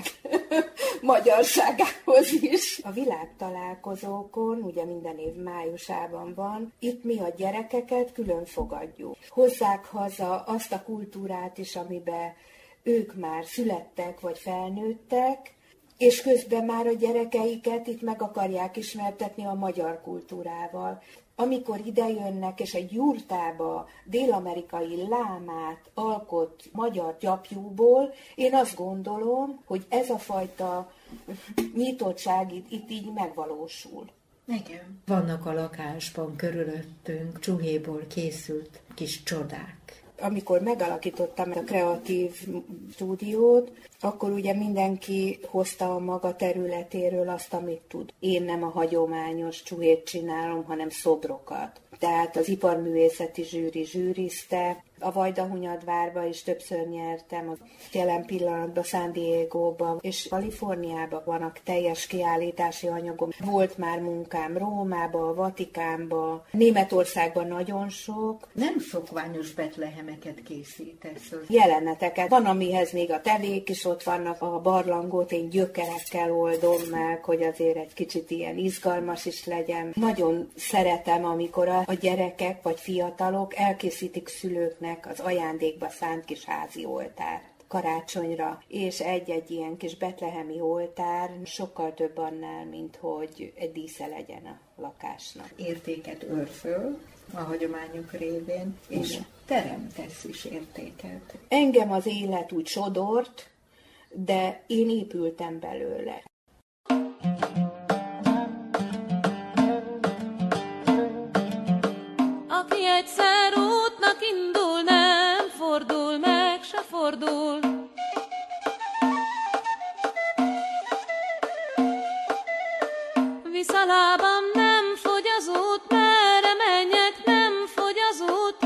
I: magyarságához is. A világtalálkozókon, ugye minden év májusában van, itt mi a gyerekeket külön fogadjuk. Hozzák haza azt a kultúrát is, amiben ők már születtek vagy felnőttek, és közben már a gyerekeiket itt meg akarják ismertetni a magyar kultúrával. Amikor idejönnek, és egy jurtába dél-amerikai lámát alkot magyar gyapjúból, én azt gondolom, hogy ez a fajta nyitottság itt így megvalósul.
H: Igen. Vannak a lakásban körülöttünk csuhéból készült kis csodák.
I: Amikor megalakítottam a kreatív stúdiót, akkor ugye mindenki hozta a maga területéről azt, amit tud. Én nem a hagyományos csuhét csinálom, hanem szobrokat. Tehát az iparművészeti zsűri zsűrizte, a Vajdahunyadvárba is többször nyertem, jelen pillanatban San Diegóban és Kaliforniában vannak teljes kiállítási anyagom. Volt már munkám Rómába, Vatikánba, Németországban nagyon sok.
H: Nem szokványos betlehemeket készítesz.
I: Jeleneteket. Van, amihez még a tevék is ott vannak, a barlangot én gyökerekkel oldom meg, hogy azért egy kicsit ilyen izgalmas is legyen. Nagyon szeretem, amikor a gyerekek vagy fiatalok elkészítik szülőknek az ajándékba szánt kis házi oltárt. karácsonyra, és egy-egy ilyen kis betlehemi oltár sokkal több annál, mint hogy egy dísze legyen a lakásnak.
H: Értéket öl föl a hagyományok révén, és teremtesz is értéket.
I: Engem az élet úgy sodort, de én épültem belőle.
J: Aki egyszer útnak indul, nem fordul meg, se fordul. Visz a lábam, nem fogy az út, merre menjek, nem fogy az út.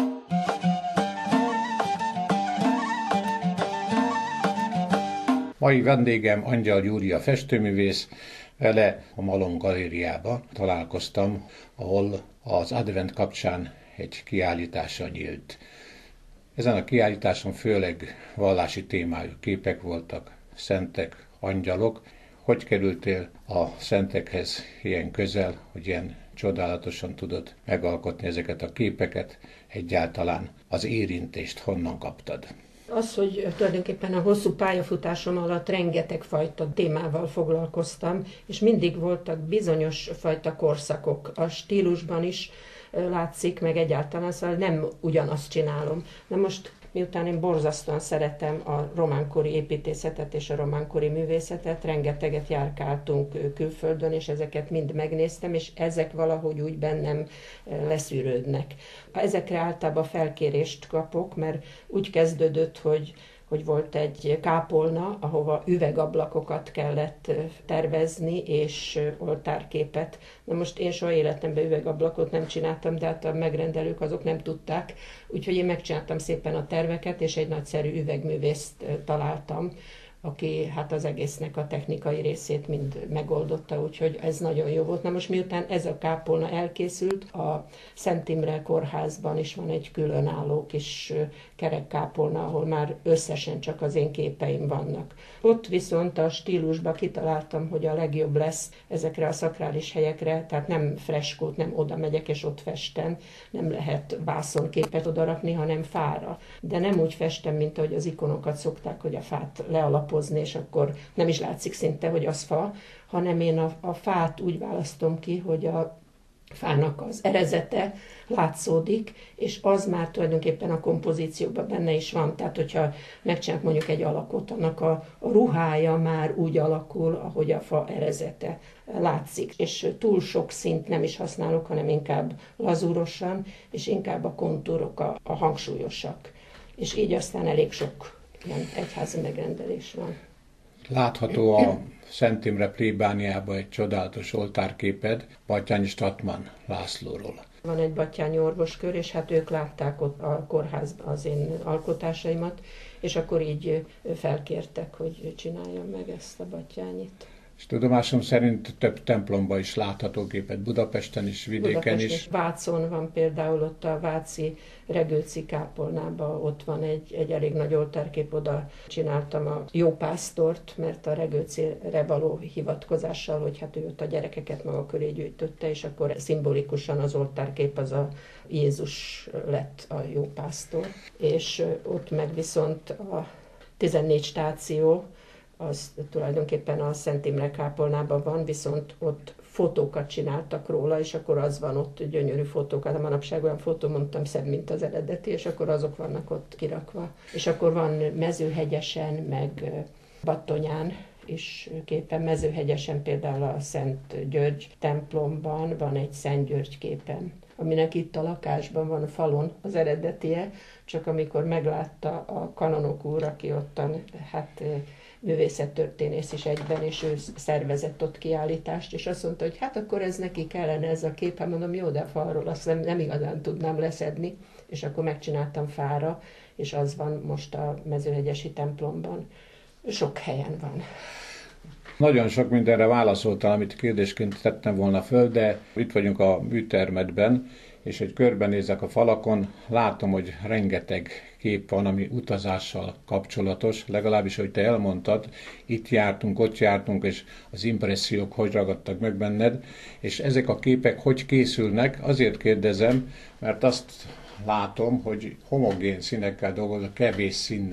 K: Mai vendégem Angyal Júlia festőművész, vele a Malom galériába találkoztam, ahol az advent kapcsán egy kiállítása nyílt. Ezen a kiállításon főleg vallási témájú képek voltak, szentek, angyalok. Hogy kerültél a szentekhez ilyen közel, hogy ilyen csodálatosan tudod megalkotni ezeket a képeket, egyáltalán az érintést honnan kaptad?
L: Az, hogy tulajdonképpen a hosszú pályafutásom alatt rengeteg fajta témával foglalkoztam, és mindig voltak bizonyos fajta korszakok. A stílusban is látszik, meg egyáltalán, szóval nem ugyanazt csinálom. Na most, miután én borzasztóan szeretem a románkori építészetet és a románkori művészetet, rengeteget járkáltunk külföldön, és ezeket mind megnéztem, és ezek valahogy úgy bennem leszűrődnek. Ezekre általában felkérést kapok, mert úgy kezdődött, hogy volt egy kápolna, ahova üvegablakokat kellett tervezni, és oltárképet. Na most én soha életemben üvegablakot nem csináltam, de hát a megrendelők azok nem tudták, úgyhogy én megcsináltam szépen a terveket, és egy nagyszerű üvegművészt találtam, aki hát az egésznek a technikai részét mind megoldotta, úgyhogy ez nagyon jó volt. Na most miután ez a kápolna elkészült, a Szent Imre kórházban is van egy különálló kis kerekkápolna, ahol már összesen csak az én képeim vannak. Ott viszont a stílusba kitaláltam, hogy a legjobb lesz ezekre a szakrális helyekre, tehát nem freskót, nem oda megyek és ott festem, nem lehet vászonképet odarakni, hanem fára. De nem úgy festem, mint ahogy az ikonokat szokták, hogy a fát lealapozni, és akkor nem is látszik szinte, hogy az fa, hanem én a fát úgy választom ki, hogy a fának az erezete látszódik, és az már tulajdonképpen a kompozícióban benne is van. Tehát, hogyha megcsinálok mondjuk egy alakot, annak a ruhája már úgy alakul, ahogy a fa erezete látszik. És túl sok szint nem is használok, hanem inkább lazúrosan, és inkább a kontúrok a hangsúlyosak. És így aztán elég sok ilyen egyházi megrendelés van.
K: Látható a Szent Imre plébániában egy csodálatos oltárképed Batthyány Statman Lászlóról.
L: Van egy batthyányi orvoskör, és hát ők látták ott a kórházban az én alkotásaimat, és akkor így felkértek, hogy csináljam meg ezt a Batthyányit.
K: És tudomásom szerint több templomban is látható képet, Budapesten is, vidéken is.
L: Vácon van például, ott a váci Regőci kápolnában, ott van egy elég nagy oltárkép, oda csináltam a Jópásztort, mert a Regőcire való hivatkozással, hogy hát ő ott a gyerekeket maga köré gyűjtötte, és akkor szimbolikusan az oltárkép az a Jézus lett a Jópásztor. És ott meg viszont a 14 stáció, az tulajdonképpen a Szent Imre kápolnában van, viszont ott fotókat csináltak róla, és akkor az van ott, gyönyörű fotókat, a manapság olyan fotó, mondtam, szebb, mint az eredeti, és akkor azok vannak ott kirakva. És akkor van Mezőhegyesen, meg Battonyán is képen. Mezőhegyesen például a Szent György templomban van egy Szent György képen, aminek itt a lakásban van a falon az eredetie, csak amikor meglátta a kanonok úr, aki ottan, hát művészettörténész is egyben, és ő szervezett ott kiállítást, és azt mondta, hogy hát akkor ez neki kellene ez a kép, hát mondom, jó, de falról azt nem igazán tudnám leszedni, és akkor megcsináltam fára, és az van most a Mezőhegyesi templomban. Sok helyen van.
K: Nagyon sok mindenre válaszoltál, amit kérdésként tettem volna föl, de itt vagyunk a műtermedben, és hogy körbenézek a falakon, látom, hogy rengeteg kép van, ami utazással kapcsolatos, legalábbis, hogy te elmondtad, itt jártunk, ott jártunk, és az impressziók hogy ragadtak meg benned, és ezek a képek hogy készülnek, azért kérdezem, mert azt látom, hogy homogén színekkel dolgozok, kevés színnel.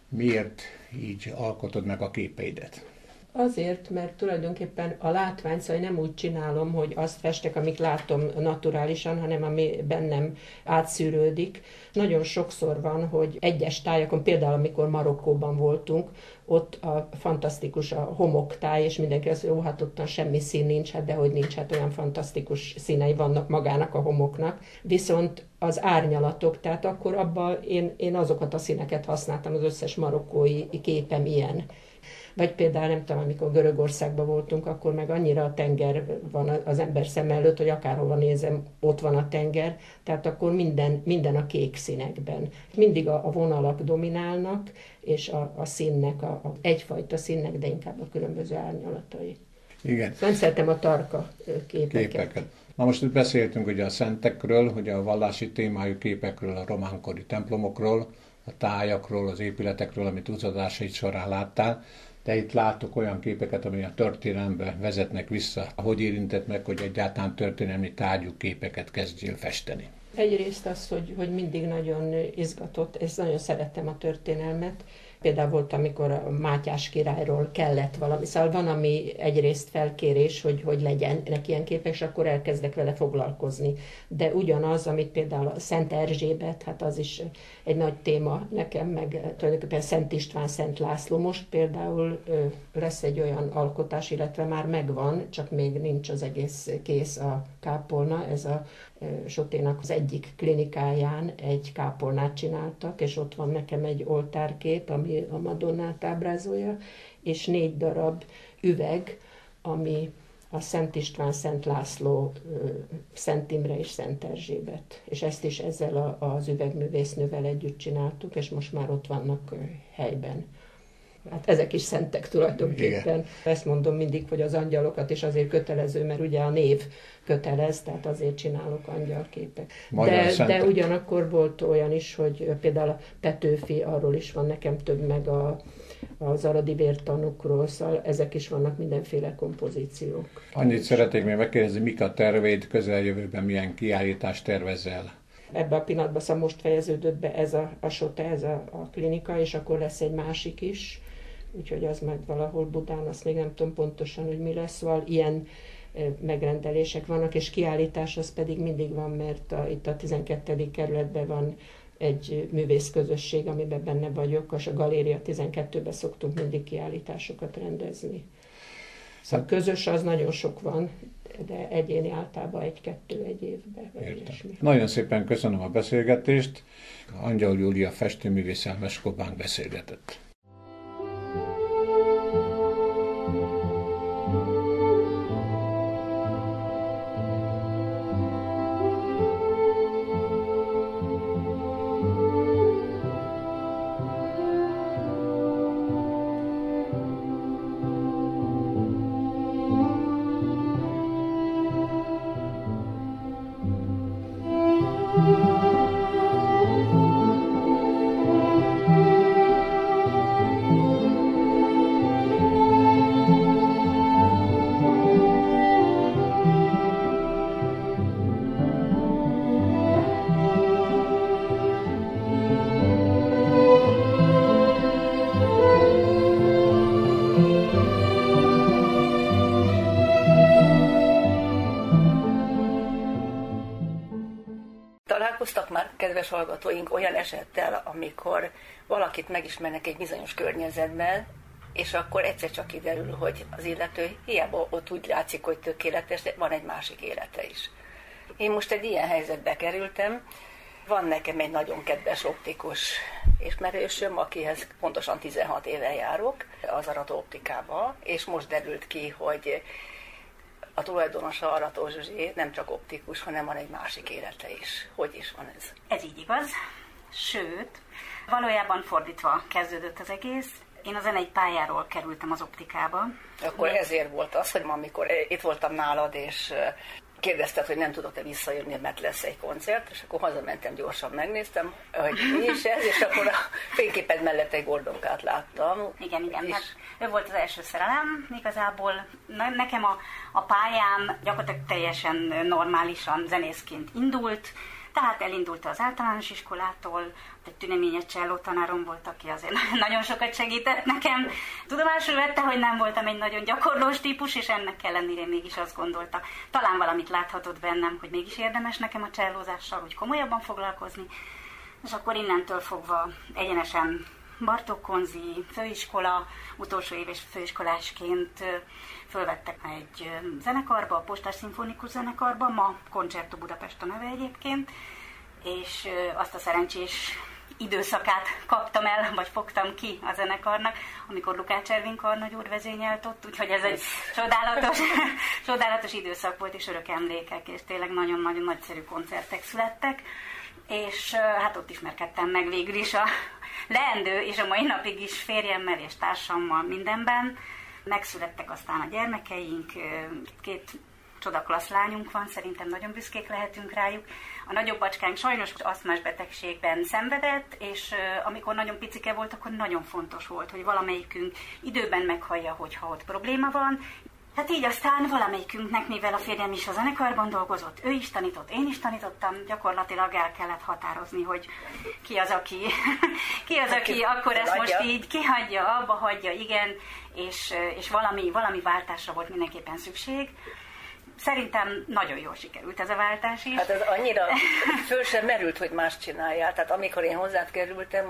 K: Miért így alkotod meg a képeidet?
L: Azért, mert tulajdonképpen a látvány, szóval nem úgy csinálom, hogy azt festek, amit látom naturálisan, hanem ami bennem átszűrődik. Nagyon sokszor van, hogy egyes tájakon, például amikor Marokkóban voltunk, ott a fantasztikus a homoktáj, és mindenki azt mondja, hát ottan semmi szín nincs, hát dehogy nincs, hát olyan fantasztikus színei vannak magának a homoknak. Viszont az árnyalatok, tehát akkor abban én azokat a színeket használtam, az összes marokkói képem ilyen. Vagy például nem tudom, amikor Görögországban voltunk, akkor meg annyira a tenger van az ember szem előtt, hogy akárhova nézem, ott van a tenger, tehát akkor minden a kék színekben. Mindig a vonalak dominálnak, és a színnek, egyfajta színnek, de inkább a különböző árnyalatai.
K: Igen.
L: Szóval szeretem a tarka képeket.
K: Na most itt beszéltünk ugye a szentekről, ugye a vallási témájú képekről, a románkori templomokról, a tájakról, az épületekről, amit utazásait során láttál, de itt látok olyan képeket, ami a történelembe vezetnek vissza. Hogy érintett meg, hogy egyáltalán történelmi tárgyú képeket kezdjél festeni?
L: Egyrészt az, hogy mindig nagyon izgatott, és nagyon szerettem a történelmet. Például volt, amikor a Mátyás királyról kellett valami. Szóval van, ami egyrészt felkérés, hogy legyenek ilyen képek, és akkor elkezdek vele foglalkozni. De ugyanaz, amit például a Szent Erzsébet, hát az is egy nagy téma nekem, meg tulajdonképpen Szent István, Szent László. Most például lesz egy olyan alkotás, illetve már megvan, csak még nincs az egész kész a kápolna. Ez a Soténak az egyik klinikáján egy kápolnát csináltak, és ott van nekem egy oltárkép, ami a Madonnát ábrázolja, és 4 darab üveg, ami a Szent István, Szent László, Szent Imre és Szent Erzsébet. És ezt is ezzel az üvegművésznővel együtt csináltuk, és most már ott vannak helyben. Hát ezek is szentek tulajdonképpen. Igen. Ezt mondom mindig, hogy az angyalokat is azért kötelező, mert ugye a név kötelez, tehát azért csinálok angyalképek. De ugyanakkor volt olyan is, hogy például a Petőfi, arról is van nekem több, meg az aradi vértanúkról, szóval ezek is vannak mindenféle kompozíciók.
K: Annyit szeretnék még megkérdezni, mik a terveid közeljövőben, milyen kiállítást tervezel?
L: Ebben a pillanatban szóval most fejeződött be ez a SOTE, ez a klinika, és akkor lesz egy másik is, úgyhogy az majd valahol Budán, azt még nem tudom pontosan, hogy mi lesz, szóval ilyen megrendelések vannak, és kiállítás az pedig mindig van, mert itt a 12. kerületben van egy művészközösség, amiben benne vagyok, és a Galéria 12-ben szoktunk mindig kiállításokat rendezni. Szóval közös az nagyon sok van, de egyéni általában 1-2 egy évben.
K: Nagyon szépen köszönöm a beszélgetést. Angyal Júlia festőművésszel Meskobánk beszélgetett.
B: Találkoztak már, kedves hallgatóink, olyan esettel, amikor valakit megismernek egy bizonyos környezetben, és akkor egyszer csak kiderül, hogy az illető hiába ott úgy látszik, hogy tökéletes, de van egy másik élete is. Én most egy ilyen helyzetbe kerültem. Van nekem egy nagyon kedves optikus ismerősöm, akihez pontosan 16 éve járok az Arató optikába, és most derült ki, hogy a tulajdonosa, Arató Zsuzsi nem csak optikus, hanem van egy másik élete is. Hogy is van ez?
M: Ez így igaz. Sőt, valójában fordítva kezdődött az egész. Én a zenei pályáról kerültem az optikába.
B: Akkor ezért volt az, hogy ma, amikor itt voltam nálad, és kérdezted, hogy nem tudok-e visszajönni, mert lesz egy koncert, és akkor hazamentem, gyorsan megnéztem, hogy mi is ez, és akkor a fényképed mellett egy Gordonkát láttam.
M: Igen, hát ő volt az első szerelem igazából. Nekem a pályám gyakorlatilag teljesen normálisan zenészként indult, Tehát elindult az általános iskolától, egy tüneményes cselló tanárom volt, aki azért nagyon sokat segített nekem. Tudomásul vette, hogy nem voltam egy nagyon gyakorlós típus, és ennek ellenére mégis azt gondolta, talán valamit láthatott bennem, hogy mégis érdemes nekem a csellózással, hogy komolyabban foglalkozni. És akkor innentől fogva egyenesen Bartók Konzi főiskola, utolsó éves főiskolásként fölvettek egy zenekarba, a Postás Szimfonikus Zenekarba, ma Concerto Budapest a neve egyébként, és azt a szerencsés időszakát kaptam el, vagy fogtam ki a zenekarnak, amikor Lukács Ervin karnagy úr vezényelt ott, úgyhogy ez egy csodálatos időszak volt, és örök emlékek, és tényleg nagyon-nagyon nagyszerű koncertek születtek, és hát ott ismerkedtem meg végül is a leendő, és a mai napig is férjemmel és társammal mindenben. Megszülettek aztán a gyermekeink, 2 csodaklassz lányunk van, szerintem nagyon büszkék lehetünk rájuk. A nagyobb bacskánk sajnos asztmás betegségben szenvedett, és amikor nagyon picike volt, akkor nagyon fontos volt, hogy valamelyikünk időben meghallja, hogyha ott probléma van. Hát így aztán valamelyikünknek, mivel a férjem is a zenekarban dolgozott, ő is tanított, én is tanítottam, gyakorlatilag el kellett határozni, hogy ki az, aki akkor ezt most így kihagyja, abba hagyja, igen, és valami váltásra volt mindenképpen szükség. Szerintem nagyon jól sikerült ez a váltás is.
B: Hát ez annyira föl sem merült, hogy más csináljál. Tehát amikor én hozzád kerültem,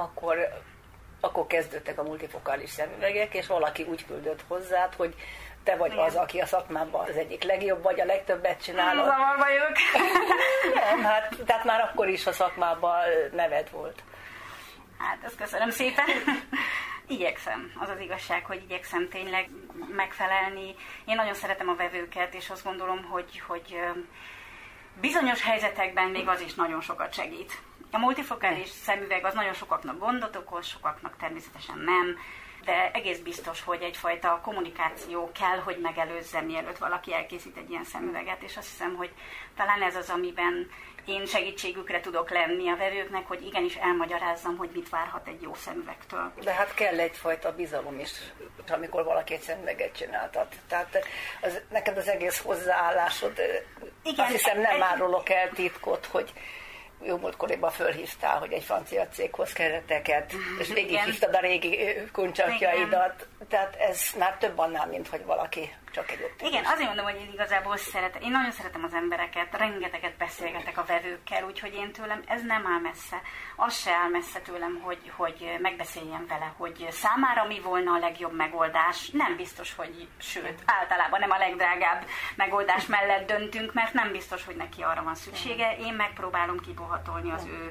B: akkor kezdődtek a multifokális szemüvegek, és valaki úgy küldött hozzád, hogy te vagy az, aki a szakmában az egyik legjobb, vagy a legtöbbet csinálod.
M: Zavar vagyok.
B: Nem, hát, tehát már akkor is a szakmában neved volt.
M: Hát, ezt köszönöm szépen. Igyekszem, az az igazság, hogy igyekszem tényleg megfelelni. Én nagyon szeretem a vevőket, és azt gondolom, hogy bizonyos helyzetekben még az is nagyon sokat segít. A multifokális szemüveg az nagyon sokaknak gondot okoz, sokaknak természetesen nem, de egész biztos, hogy egyfajta kommunikáció kell, hogy megelőzze, mielőtt valaki elkészít egy ilyen szemüveget, és azt hiszem, hogy talán ez az, amiben én segítségükre tudok lenni a vevőknek, hogy igenis elmagyarázzam, hogy mit várhat egy jó szemüvegtől.
B: De hát kell egyfajta bizalom is, amikor valaki egy szemüveget csináltat. Tehát neked az egész hozzáállásod, igen, azt hiszem nem árulok el titkot, hogy jó múltkoriban fölhívtál, hogy egy francia céghoz kereteket, és végighívtad a régi kuncsakjaidat. Tehát ez már több annál, mint hogy valaki csak egy optikus.
M: Igen, azért mondom, hogy én igazából én nagyon szeretem az embereket, rengeteget beszélgetek a vevőkkel, úgyhogy én tőlem ez nem áll messze. Az se áll messze tőlem, hogy megbeszéljem vele, hogy számára mi volna a legjobb megoldás. Nem biztos, hogy sőt, általában nem a legdrágább megoldás mellett döntünk, mert nem biztos, hogy neki arra van szüksége. Én megpróbálom kibohatolni az ő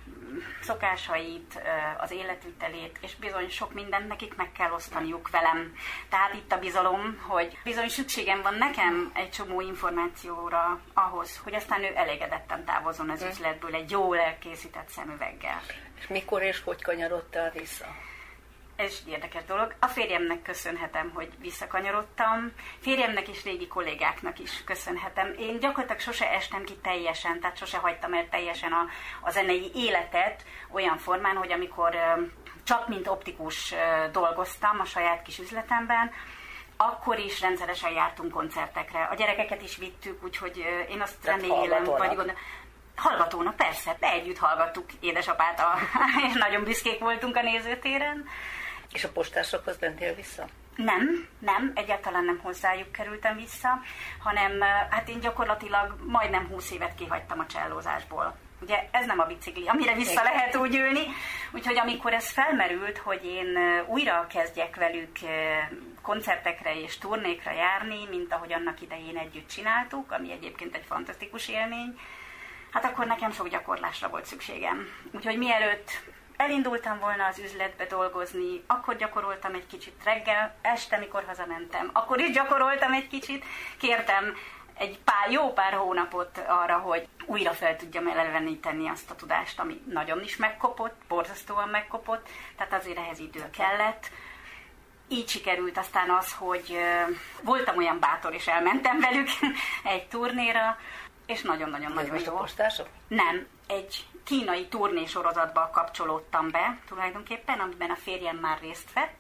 M: szokásait, az életvitelét, és bizony sok mindent nekik meg kell osztaniuk velem. Tehát itt a bizalom, hogy bizony szükségem van nekem egy csomó információra ahhoz, hogy aztán ő elégedetten távozzon az üzletből egy jól elkészített szemüveggel.
B: És mikor és hogy kanyarodtál vissza?
M: Ez egy érdekes dolog. A férjemnek köszönhetem, hogy visszakanyarodtam. Férjemnek és régi kollégáknak is köszönhetem. Én gyakorlatilag sose estem ki teljesen, tehát sose hagytam el teljesen a zenei életet olyan formán, hogy amikor csak mint optikus dolgoztam a saját kis üzletemben, akkor is rendszeresen jártunk koncertekre. A gyerekeket is vittük, úgyhogy én azt remélem, vagy hallgatónak, persze, együtt hallgattuk édesapát, és nagyon büszkék voltunk a nézőtéren.
B: És a postásokhoz mentél vissza?
M: Nem, egyáltalán nem hozzájuk kerültem vissza, hanem hát én gyakorlatilag majdnem 20 évet kihagytam a csellózásból. Ugye ez nem a bicikli, amire vissza lehet úgy ülni, úgyhogy amikor ez felmerült, hogy én újra kezdjek velük koncertekre és turnékra járni, mint ahogy annak idején együtt csináltuk, ami egyébként egy fantasztikus élmény, hát akkor nekem sok gyakorlásra volt szükségem. Úgyhogy mielőtt elindultam volna az üzletbe dolgozni, akkor gyakoroltam egy kicsit reggel, este, mikor hazamentem, akkor is gyakoroltam egy kicsit, kértem egy jó pár hónapot arra, hogy újra fel tudjam eleveníteni azt a tudást, ami nagyon is megkopott, borzasztóan megkopott, tehát azért ehhez idő kellett. Így sikerült aztán az, hogy voltam olyan bátor, és elmentem velük egy turnéra, és nagyon-nagyon jó.
B: Postások?
M: Nem, egy kínai turnésorozatba kapcsolódtam be tulajdonképpen, amiben a férjem már részt vett,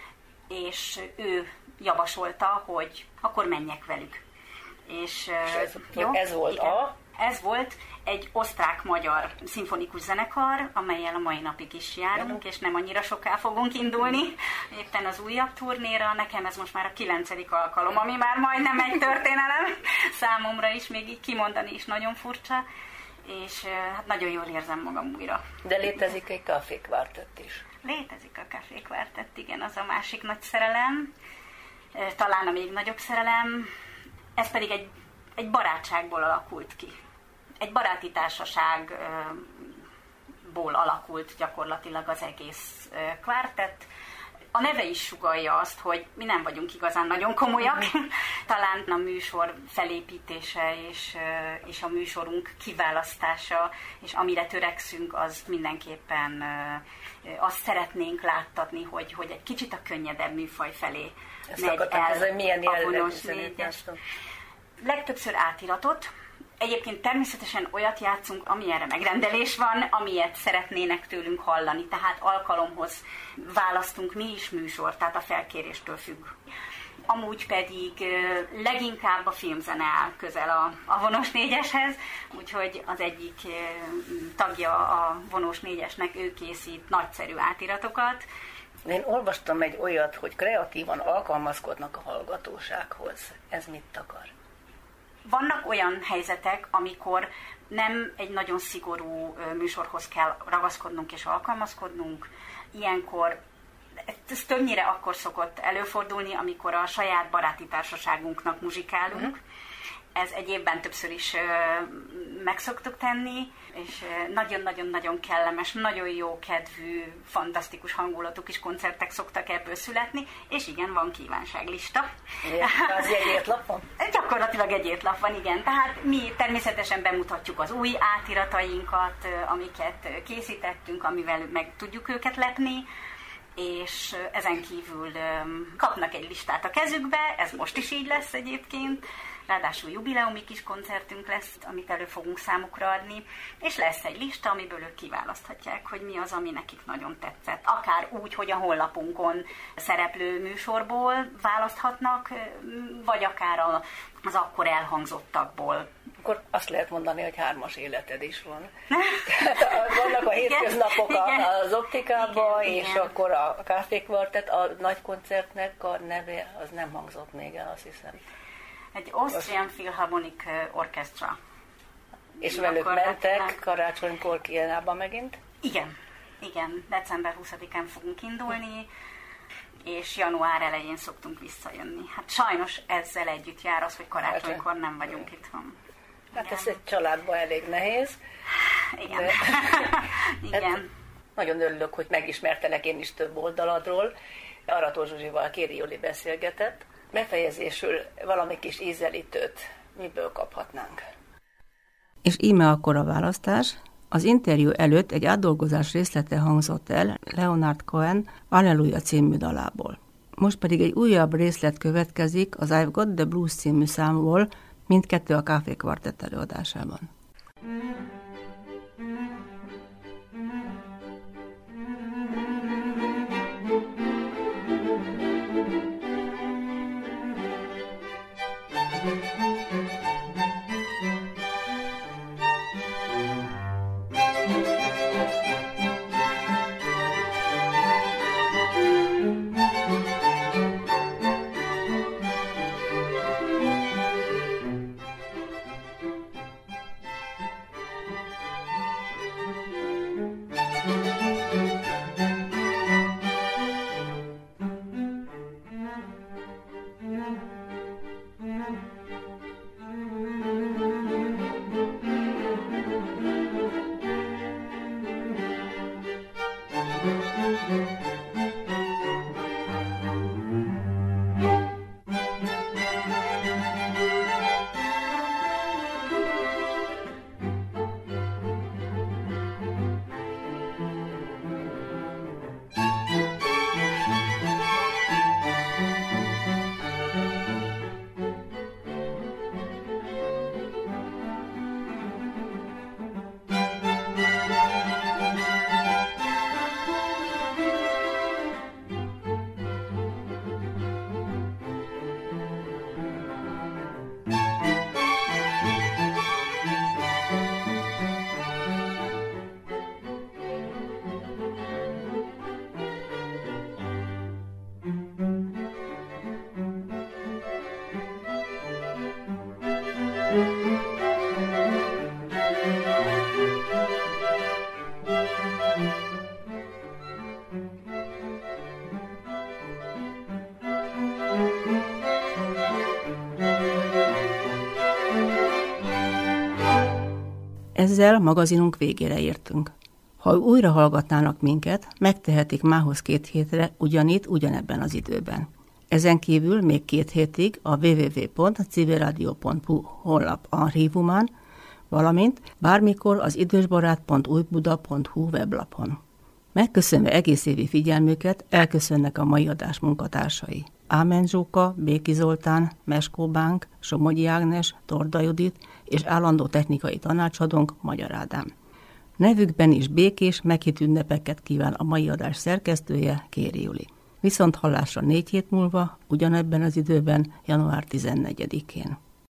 M: és ő javasolta, hogy akkor menjek velük. És
B: ez volt
M: Ez volt egy osztrák-magyar szimfonikus zenekar, amellyel a mai napig is járunk, és nem annyira soká fogunk indulni. Éppen az újabb turnéra, nekem ez most már a 9. alkalom, ami már majdnem egy történelem. Számomra is, még így kimondani is nagyon furcsa, és hát nagyon jól érzem magam újra.
B: De létezik egy Café Quartet is.
M: Létezik a Café Quartet, igen, az a másik nagy szerelem. Talán a még nagyobb szerelem. Ez pedig egy barátságból alakult ki. Egy baráti társaságból alakult gyakorlatilag az egész kvártett. A neve is sugallja azt, hogy mi nem vagyunk igazán nagyon komolyak. Talán a műsor felépítése és a műsorunk kiválasztása, és amire törekszünk, az mindenképpen azt szeretnénk láttatni, hogy egy kicsit a könnyedebb műfaj felé megy el.
B: Ez milyen jellegű
M: négyes. Legtöbbször átiratot. Egyébként természetesen olyat játszunk, amilyenre megrendelés van, amilyet szeretnének tőlünk hallani, tehát alkalomhoz választunk mi is műsort, tehát a felkéréstől függ. Amúgy pedig leginkább a filmzene áll közel a Vonós Négyeshez, úgyhogy az egyik tagja a Vonós Négyesnek, ő készít nagyszerű átiratokat.
B: Én olvastam egy olyat, hogy kreatívan alkalmazkodnak a hallgatósághoz. Ez mit akar?
M: Vannak olyan helyzetek, amikor nem egy nagyon szigorú műsorhoz kell ragaszkodnunk és alkalmazkodnunk. Ilyenkor ez többnyire akkor szokott előfordulni, amikor a saját baráti társaságunknak muzsikálunk. Ez egy évben többször is meg szoktuk tenni, és nagyon-nagyon-nagyon kellemes, nagyon jó kedvű, fantasztikus hangulatú kis koncertek szoktak ebből születni, és igen, van kívánságlista.
B: Az egy étlap van?
M: Gyakorlatilag egy étlap van, igen. Tehát mi természetesen bemutatjuk az új átiratainkat, amiket készítettünk, amivel meg tudjuk őket lepni, és ezen kívül kapnak egy listát a kezükbe, ez most is így lesz egyébként, ráadásul jubileumi kis koncertünk lesz, amit elő fogunk számukra adni, és lesz egy lista, amiből ők kiválaszthatják, hogy mi az, ami nekik nagyon tetszett. Akár úgy, hogy a honlapunkon szereplő műsorból választhatnak, vagy akár az akkor elhangzottakból.
B: Akkor azt lehet mondani, hogy 3-as életed is van. Vannak a hétköznapok az optikában, és akkor a Café Quartet, a nagy koncertnek a neve, az nem hangzott még el, azt hiszem.
M: Egy Austrian Philharmonic Orchestra.
B: És velük mentek karácsonykor Kielnába megint?
M: Igen, december 20-án fogunk indulni, és január elején szoktunk visszajönni. Hát sajnos ezzel együtt jár az, hogy karácsonykor nem vagyunk itthon.
B: Hát ez egy családban elég nehéz.
M: Igen. Igen.
B: Nagyon örülök, hogy megismertelek én is több oldaladról. Arató Zsuzsival Kéri Juli beszélgetett. Befejezésül valami kis ízelítőt miből kaphatnánk?
C: És íme akkor a választás. Az interjú előtt egy átdolgozás részlete hangzott el Leonard Cohen Alleluja című dalából. Most pedig egy újabb részlet következik az I've Got the Blues című számból, mindkettő a Café Quartet előadásában. Ezzel magazinunk végére értünk. Ha újra hallgatnának minket, megtehetik mához 2 hétre ugyanitt, ugyanebben az időben. Ezen kívül még 2 hétig a www.civilradio.hu honlap archívumán, valamint bármikor az idősbarát.újbuda.hu weblapon. Megköszönve egész évi figyelmüket, elköszönnek a mai adás munkatársai. Ámen Zsóka, Béki Zoltán, Meskó Bánk, Somogyi Ágnes, Torda Judit és állandó technikai tanácsadónk Magyar Ádám. Nevükben is békés, meghitt ünnepeket kíván a mai adás szerkesztője, Kéri Juli. Viszont hallásra 4 hét múlva, ugyanebben az időben, január 14-én.